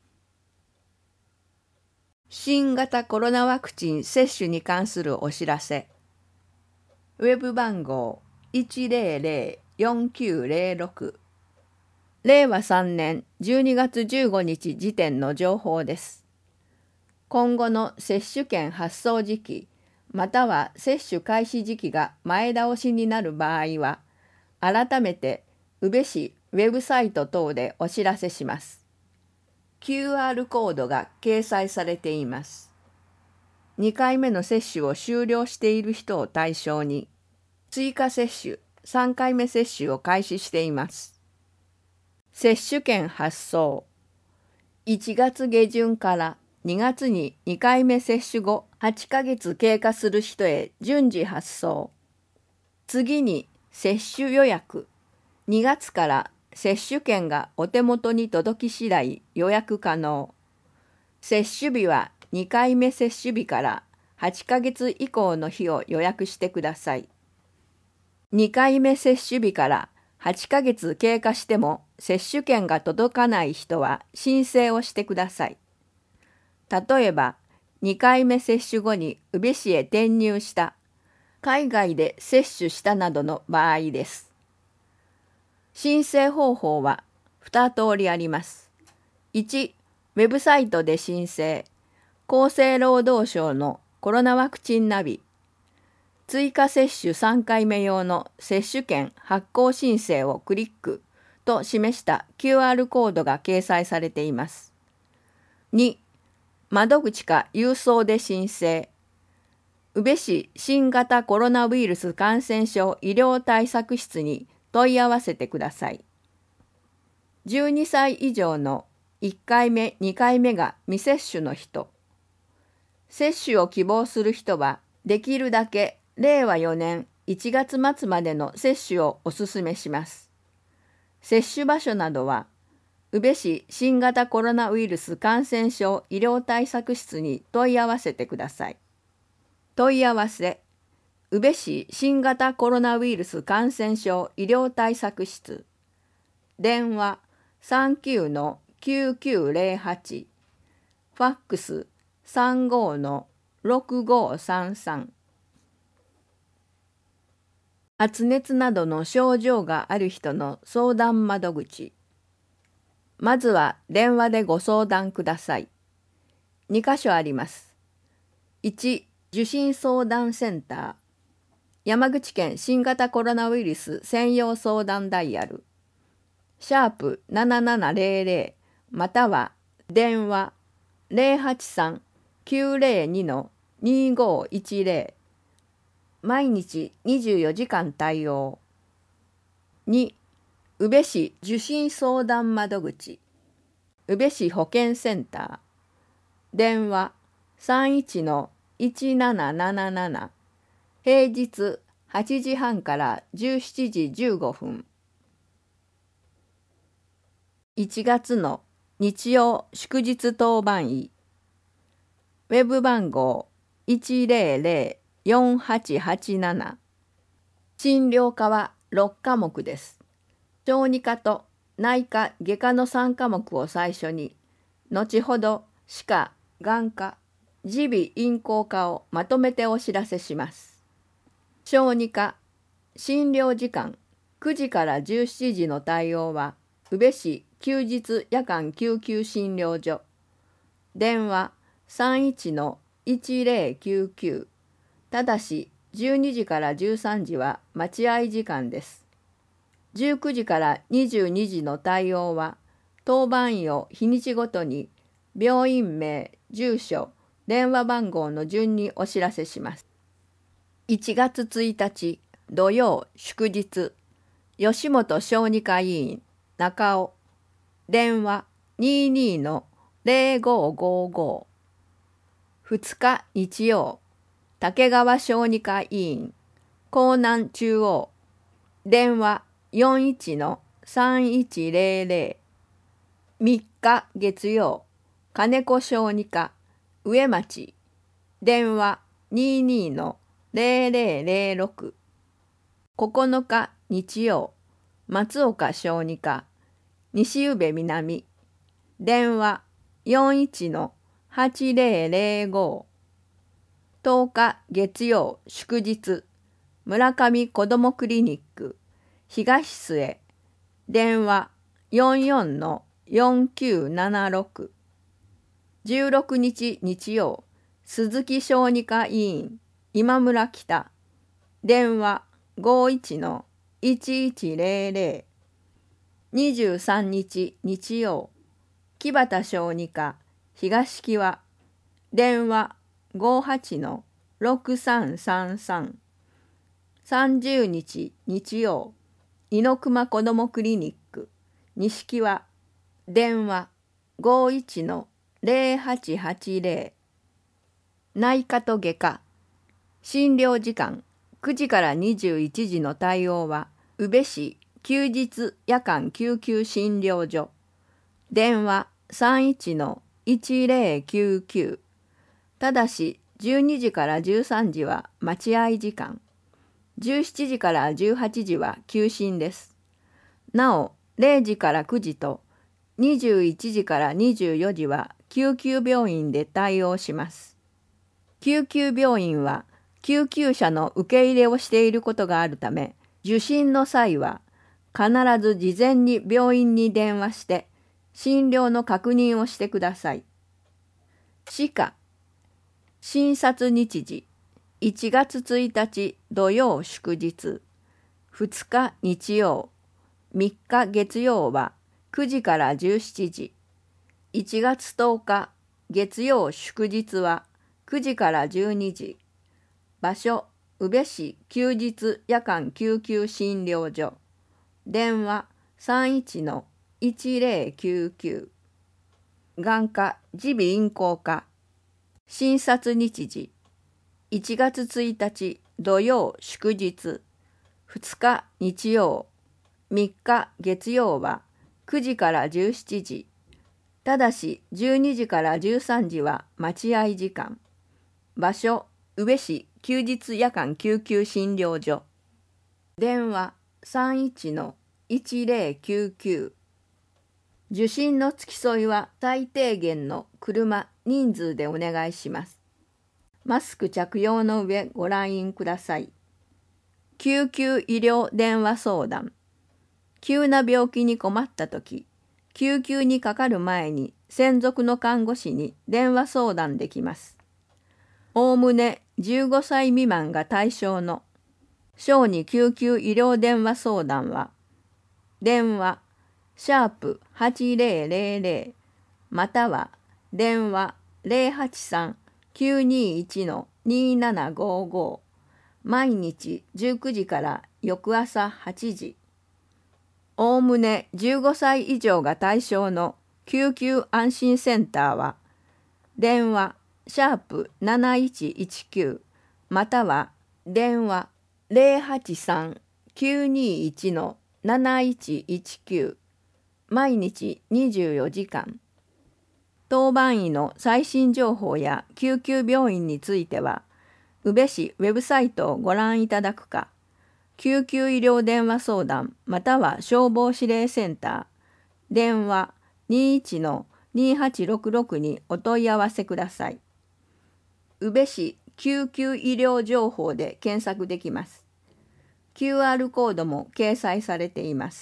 新型コロナワクチン接種に関するお知らせ。ウェブ番号いちゼロゼロ よんきゅうゼロろくれいわさんねんじゅうにがつじゅうごにち時点の情報です。今後の接種券発送時期または接種開始時期が前倒しになる場合は改めて宇部市ウェブサイト等でお知らせします。キューアール コードが掲載されています。にかいめの接種を終了している人を対象に追加接種さんかいめ接種を開始しています。接種券発送いちがつげじゅんからにがつににかいめ接種後はちかげつ経過する人へ順次発送。次に接種予約にがつから接種券がお手元に届き次第予約可能。接種日はにかいめ接種日からはちかげつ以降の日を予約してください。にかいめ接種日からはちかげつ経過しても接種券が届かない人は申請をしてください。例えば、にかいめ接種後に宇部市へ転入した、海外で接種したなどの場合です。申請方法はに通りあります。いち、ウェブサイトで申請、厚生労働省のコロナワクチンナビ、追加接種さんかいめ用の接種券発行申請をクリックと示した キューアール コードが掲載されています。に、窓口か郵送で申請。宇部市新型コロナウイルス感染症医療対策室に問い合わせてください。じゅうにさい以上のいっかいめ、にかいめが未接種の人。接種を希望する人はできるだけれいわよねんいちがつまつまでの接種をお勧めします。接種場所などは、宇部市新型コロナウイルス感染症医療対策室に問い合わせてください。問い合わせ、宇部市新型コロナウイルス感染症医療対策室。電話 さんきゅうのきゅうきゅうゼロはち、ファックスさんごのろくごさんさん。発熱などの症状がある人の相談窓口。まずは電話でご相談ください。にかしょあります。いち、受診相談センター。山口県新型コロナウイルス専用相談ダイヤル。シャープななななぜろぜろまたは電話 ゼロはちさんきゅうゼロにのにごいちゼロ。毎日にじゅうよじかん対応。に、宇部市受診相談窓口。宇部市保健センター。電話さんいちのいちなななななな。平日はちじはんからじゅうしちじじゅうごふん。いちがつの日曜祝日当番医。ウェブ番号いちゼロゼロよんはちはちなな。診療科はろっかもくです。小児科と内科・外科のさんかもくを最初に、後ほど歯科・眼科、耳鼻咽喉科をまとめてお知らせします。小児科、診療時間くじからじゅうしちじの対応は、宇部市休日夜間救急診療所。電話さんいちのいちゼロきゅうきゅう。ただしじゅうにじからじゅうさんじは待合時間です。じゅうくじからにじゅうにじの対応は、当番医を日にちごとに病院名、住所、電話番号の順にお知らせします。いちがつついたち土曜祝日、吉本小児科医院中尾。電話にじゅうにのゼロごごご。ふつか日曜、竹川小児科医院江南中央。電話よんいちのさんいちゼロゼロ。みっか月曜、金子小児科上町。電話にじゅうにのゼロゼロゼロろく。ここのか日曜、松岡小児科西宇部南。電話よんいちのはちゼロゼロご。とおか月曜祝日、村上子どもクリニック東末。電話よんよんのよんきゅうななろく。じゅうろくにち日曜、鈴木小児科医院今村北。電話ごいちのいちいちゼロゼロ。にじゅうさんにち日曜、木端小児科東木和。電話ごはちのろくさんさんさん。さんじゅうにち日曜、猪熊子どもクリニック西木和。電話ごいちのゼロはちはちゼロ。内科と外科。診療時間くじからにじゅういちじの対応は、宇部市休日夜間救急診療所。電話さんいちのいちゼロきゅうきゅう。ただしじゅうにじからじゅうさんじは待合時間。じゅうしちじからじゅうはちじは休診です。なおれいじからくじとにじゅういちじからにじゅうよじは救急病院で対応します。救急病院は救急車の受け入れをしていることがあるため、受診の際は必ず事前に病院に電話して診療の確認をしてください。歯科。診察日時いちがつついたち土曜祝日、ふつか日曜、みっか月曜はくじからじゅうしちじ。いちがつとおか月曜祝日はくじからじゅうにじ。場所宇部市休日夜間救急診療所。電話さんいちのいちゼロきゅうきゅう。眼科耳鼻咽喉科。診察日時いちがつついたち土曜祝日、ふつか日曜、みっか月曜はくじからじゅうしちじ。ただしじゅうにじからじゅうさんじは待合時間。場所宇部市休日夜間救急診療所。電話さんいちのいちゼロきゅうきゅう。 受診の付き添いは最低限の車、人数でお願いします。マスク着用の上ご来院ください。救急医療電話相談。急な病気に困ったとき、救急にかかる前に専属の看護師に電話相談できます。おおむねじゅうごさい未満が対象の小児救急医療電話相談は、電話シャープはちぜろぜろぜろまたは電話 ゼロはちさんきゅうにいちのにななごご毎日じゅうくじから翌朝はちじ。おおむねじゅうごさい以上が対象の救急安心センターは、電話シャープなないちいちきゅうまたは電話ゼロはちさんきゅうにいちのなないちいちきゅう毎日にじゅうよじかん。当番医の最新情報や救急病院については、宇部市ウェブサイトをご覧いただくか、救急医療電話相談または消防指令センター、電話にいちのにはちろくろくにお問い合わせください。宇部市救急医療情報で検索できます。キューアール コードも掲載されています。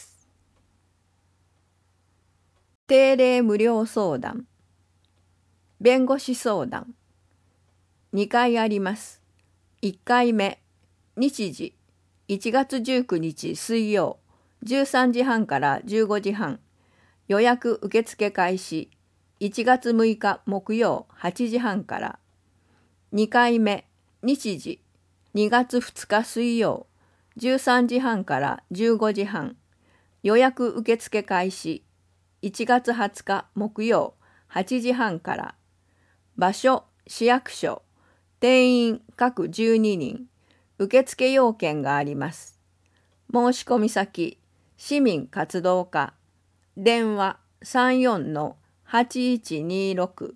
定例無料相談。弁護士相談。にかいあります。いっかいめ、日時、いちがつじゅうくにち水曜、じゅうさんじはんからじゅうごじはん。予約受付開始、いちがつむいか木曜はちじはんから。にかいめ、日時、にがつふつか水曜、じゅうさんじはんからじゅうごじはん。予約受付開始、いちがつはつか木曜はちじはんから。場所、市役所、定員各じゅうににん、受付要件があります。申し込み先、市民活動課、電話さんよんのはちいちにろく。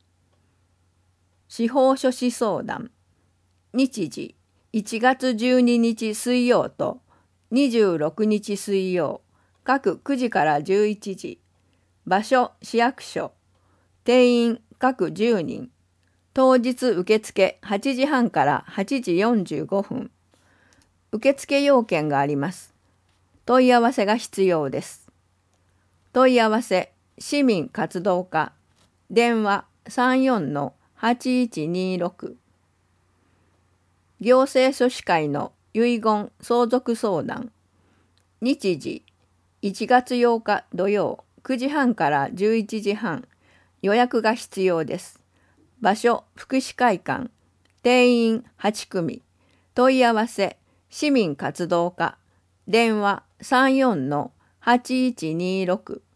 司法書士相談。日時、いちがつじゅうににち水曜とにじゅうろくにち水曜、各くじからじゅういちじ。場所、市役所。定員各じゅうにん。当日受付はちじはんからはちじよんじゅうごふん。受付要件があります。問い合わせが必要です。問い合わせ、市民活動課。電話さんよんのはちいちにろく。行政書士会の遺言相続相談。日時、いちがつようか土曜くじはんからじゅういちじはん。予約が必要です。場所、福祉会館。定員はちくみ。問い合わせ、市民活動課。電話さんよんのはちいちにろく。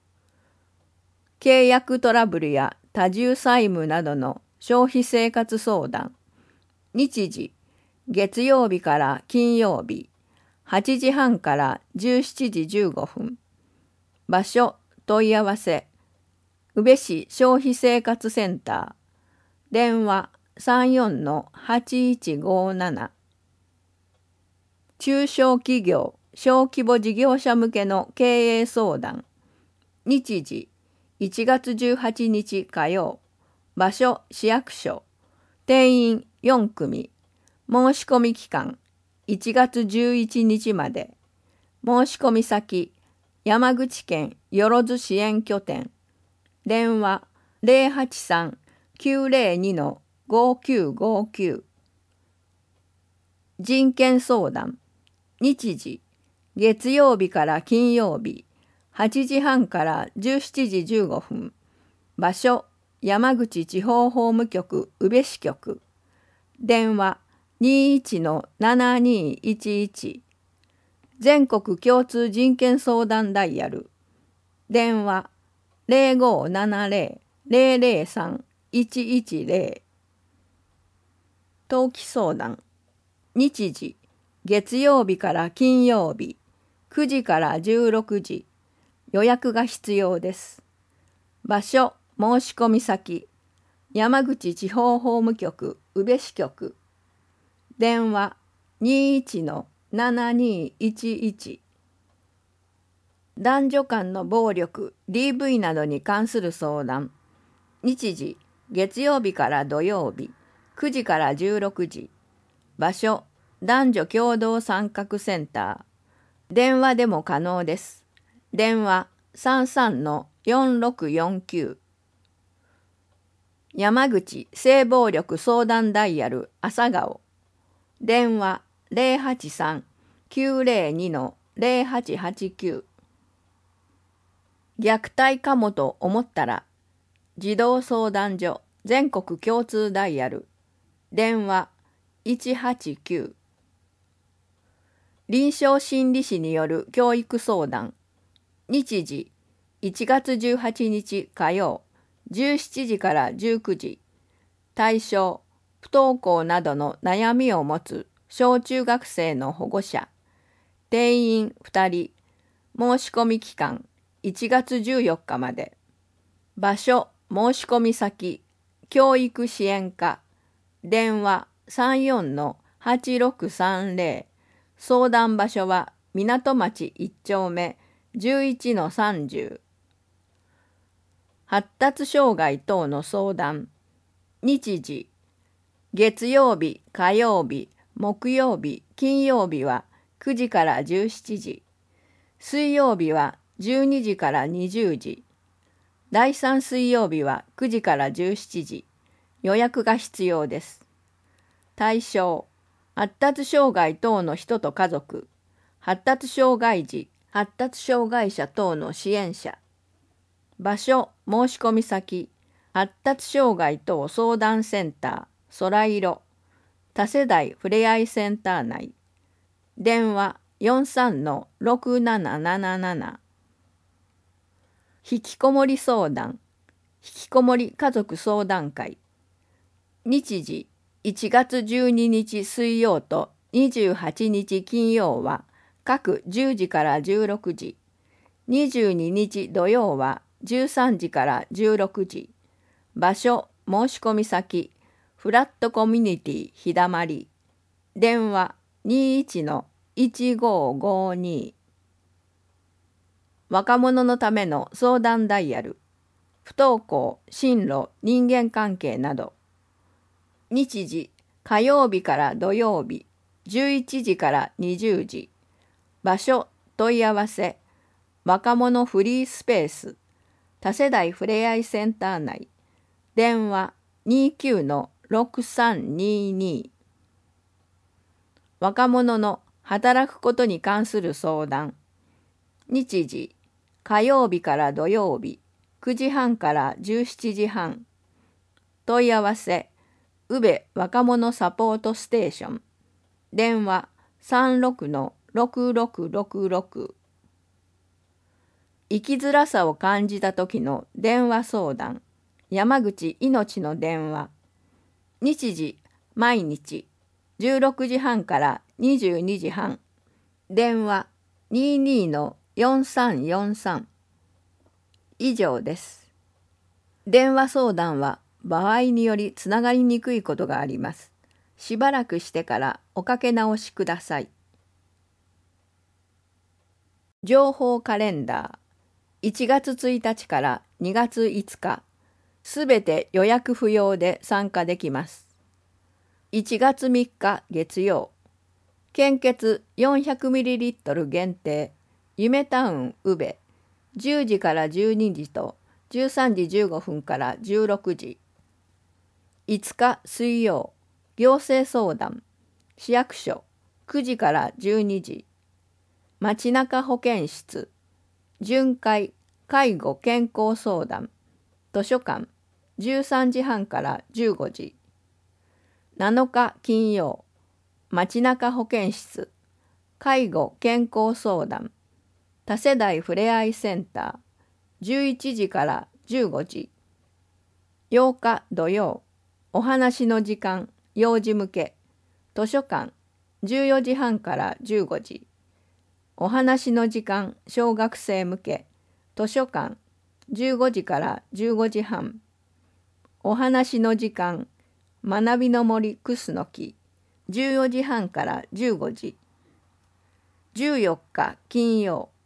契約トラブルや多重債務などの消費生活相談。日時、月曜日から金曜日、はちじはんからじゅうしちじじゅうごふん。場所、問い合わせ、宇部市消費生活センター。電話さんよんのはちいちごなな。中小企業・小規模事業者向けの経営相談。日時、いちがつじゅうはちにち火曜。場所、市役所。定員よんくみ。申し込み期間、いちがつじゅういちにちまで。申し込み先、山口県よろず支援拠点。電話ゼロはちさんきゅうゼロにのごきゅうごきゅう。人権相談。日時、月曜日から金曜日、はちじはんからじゅうしちじじゅうごふん。場所、山口地方法務局宇部支局。電話にいちのななにいちいち。全国共通人権相談ダイヤル。電話ゼロごななゼロ ゼロゼロさん いちいちゼロ。登記相談。日時、月曜日から金曜日、くじからじゅうろくじ。予約が必要です。場所、申し込み先、山口地方法務局宇部支局。電話にいちのななにいちいち。 男女間の暴力 ディーブイ などに関する相談。日時月曜日から土曜日くじからじゅうろくじ。場所男女共同参画センター。電話でも可能です。電話 さんさんのよんろくよんきゅう。山口性暴力相談ダイヤル朝顔。電話 ゼロはちさんきゅうゼロにのゼロはちはちきゅう。虐待かもと思ったら児童相談所全国共通ダイヤル。電話いちはちきゅう。臨床心理士による教育相談。日時いちがつじゅうはちにち火曜じゅうしちじからじゅうくじ。対象不登校などの悩みを持つ小中学生の保護者。定員ふたり。申し込み期間いちがつじゅうよっかまで。場所申し込み先教育支援課。電話 さんよんのはちろくさんゼロ。相談場所は港町いっ丁目じゅういちのさんじゅう。発達障害等の相談。日時月曜日火曜日木曜日金曜日はくじからじゅうしちじ。水曜日はじゅうにじからにじゅうじ。だいさん水曜日はくじからじゅうしちじ。予約が必要です。対象発達障害等の人と家族、発達障害児、発達障害者等の支援者。場所申し込み先発達障害等相談センター空色多世代ふれあいセンター内。電話 よんさんのろくなななななな。引きこもり相談引きこもり家族相談会。日時いちがつじゅうににち水曜とにじゅうはちにち金曜は各じゅうじからじゅうろくじ。にじゅうににち土曜はじゅうさんじからじゅうろくじ。場所申し込み先フラットコミュニティ日だまり。電話 にいちのいちごごに。若者のための相談ダイヤル。不登校、進路、人間関係など。日時火曜日から土曜日じゅういちじからにじゅうじ。場所問い合わせ若者フリースペース多世代ふれあいセンター内。電話 にじゅうきゅうのろくさんにに。若者の働くことに関する相談。日時火曜日から土曜日くじはんからじゅうしちじはん。問い合わせ宇部若者サポートステーション。電話 さんろくのろくろくろくろく。生きづらさを感じた時の電話相談。山口いのちの電話。日時毎日じゅうろくじはんからにじゅうにじはん。電話 にじゅうにのよんさんよんさん。以上です。電話相談は場合によりつながりにくいことがあります。しばらくしてからおかけ直しください。情報カレンダー。いちがつついたちからにがついつか、すべて予約不要で参加できます。いちがつみっか月曜、献血 よんひゃくミリリットル 限定、夢タウン宇部、じゅうじからじゅうにじとじゅうさんじじゅうごふんからじゅうろくじ。いつか水曜、行政相談、市役所くじからじゅうにじ。街中保健室、巡回介護健康相談、図書館じゅうさんじはんからじゅうごじ。なのか金曜、街中保健室、介護健康相談、多世代ふれあいセンターじゅういちじからじゅうごじ。ようか土曜、お話の時間幼児向け、図書館じゅうよじはんからじゅうごじ。お話の時間小学生向け、図書館じゅうごじからじゅうごじはん。お話の時間学びの森クスノキじゅうよじはんからじゅうごじ。じゅうよっか金曜、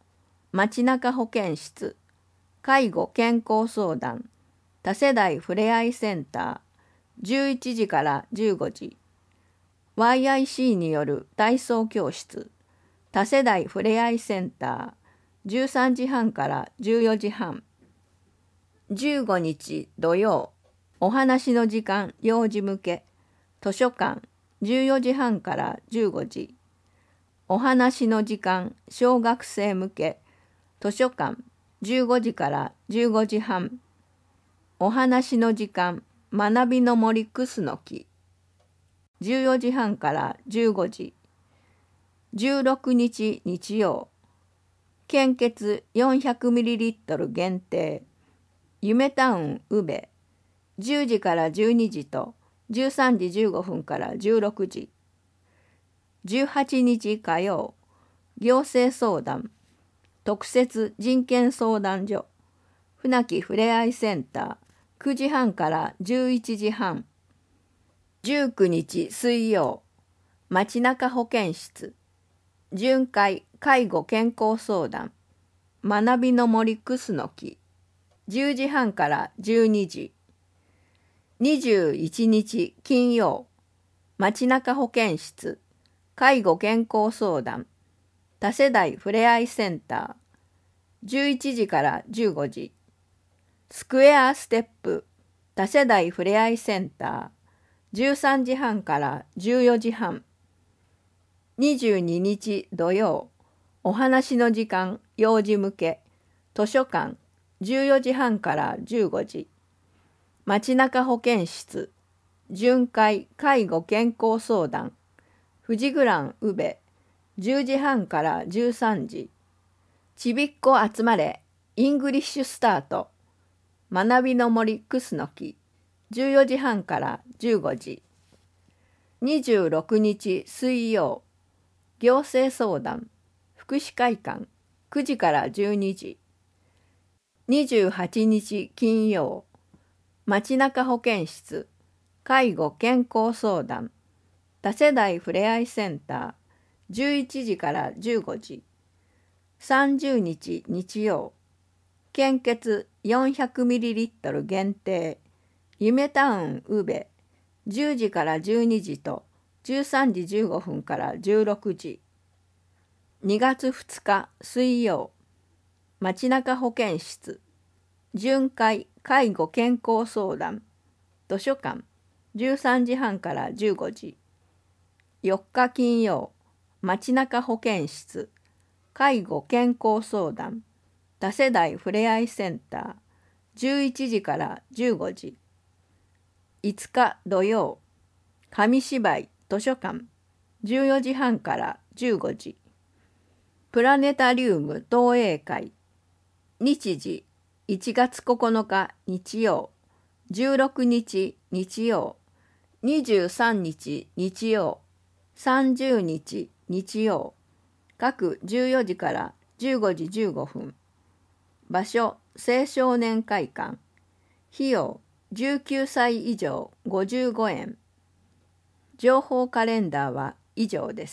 街中保健室、介護健康相談、多世代ふれあいセンター、じゅういちじからじゅうごじ、ワイアイシー による体操教室、多世代ふれあいセンター、じゅうさんじはんからじゅうよじはん、じゅうごにち土曜、お話の時間幼児向け、図書館じゅうよじはんからじゅうごじ、お話の時間小学生向け、図書館じゅうごじからじゅうごじはん、お話の時間学びの森クスノキじゅうよじはんからじゅうごじ、じゅうろくにち日曜、献血 よんひゃくミリリットル 限定、夢タウン宇部じゅうじからじゅうにじとじゅうさんじじゅうごふんからじゅうろくじ、じゅうはちにち火曜、行政相談特設人権相談所船木ふれあいセンターくじはんからじゅういちじはん、じゅうくにち水曜、街中保健室巡回介護健康相談学びの森クスノキじゅうじはんからじゅうにじ、にじゅういちにち金曜、街中保健室介護健康相談多世代ふれあいセンターじゅういちじからじゅうごじ、スクエアステップ多世代ふれあいセンターじゅうさんじはんからじゅうよじはん、にじゅうににち土曜、お話の時間幼児向け、図書館じゅうよじはんからじゅうごじ、街中保健室巡回介護健康相談富士グラン宇部じゅうじはんからじゅうさんじ、ちびっこ集まれイングリッシュスタート学びの森クスノキじゅうよじはんからじゅうごじ、にじゅうろくにち水曜、行政相談福祉会館くじからじゅうにじ、にじゅうはちにち金曜、街中保健室介護健康相談多世代ふれあいセンターじゅういちじからじゅうごじ、さんじゅうにち日曜、献血 よんひゃくミリリットル 限定夢タウン宇部じゅうじからじゅうにじとじゅうさんじじゅうごふんからじゅうろくじ、にがつふつか水曜、街中保健室巡回介護健康相談図書館じゅうさんじはんからじゅうごじ、よっか金曜、街中保健室介護健康相談多世代ふれあいセンターじゅういちじからじゅうごじ、いつか土曜、紙芝居図書館じゅうよじはんからじゅうごじ、プラネタリウム投影会日時いちがつここのか日曜、じゅうろくにち日曜、にじゅうさんにち日曜、さんじゅうにち日曜、各じゅうよじからじゅうごじじゅうごふん、場所青少年会館、費用じゅうきゅうさい以上ごじゅうごえん、情報カレンダーは以上です。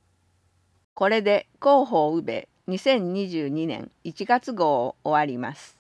これで広報宇部にせんにじゅうにねんいちがつ号を終わります。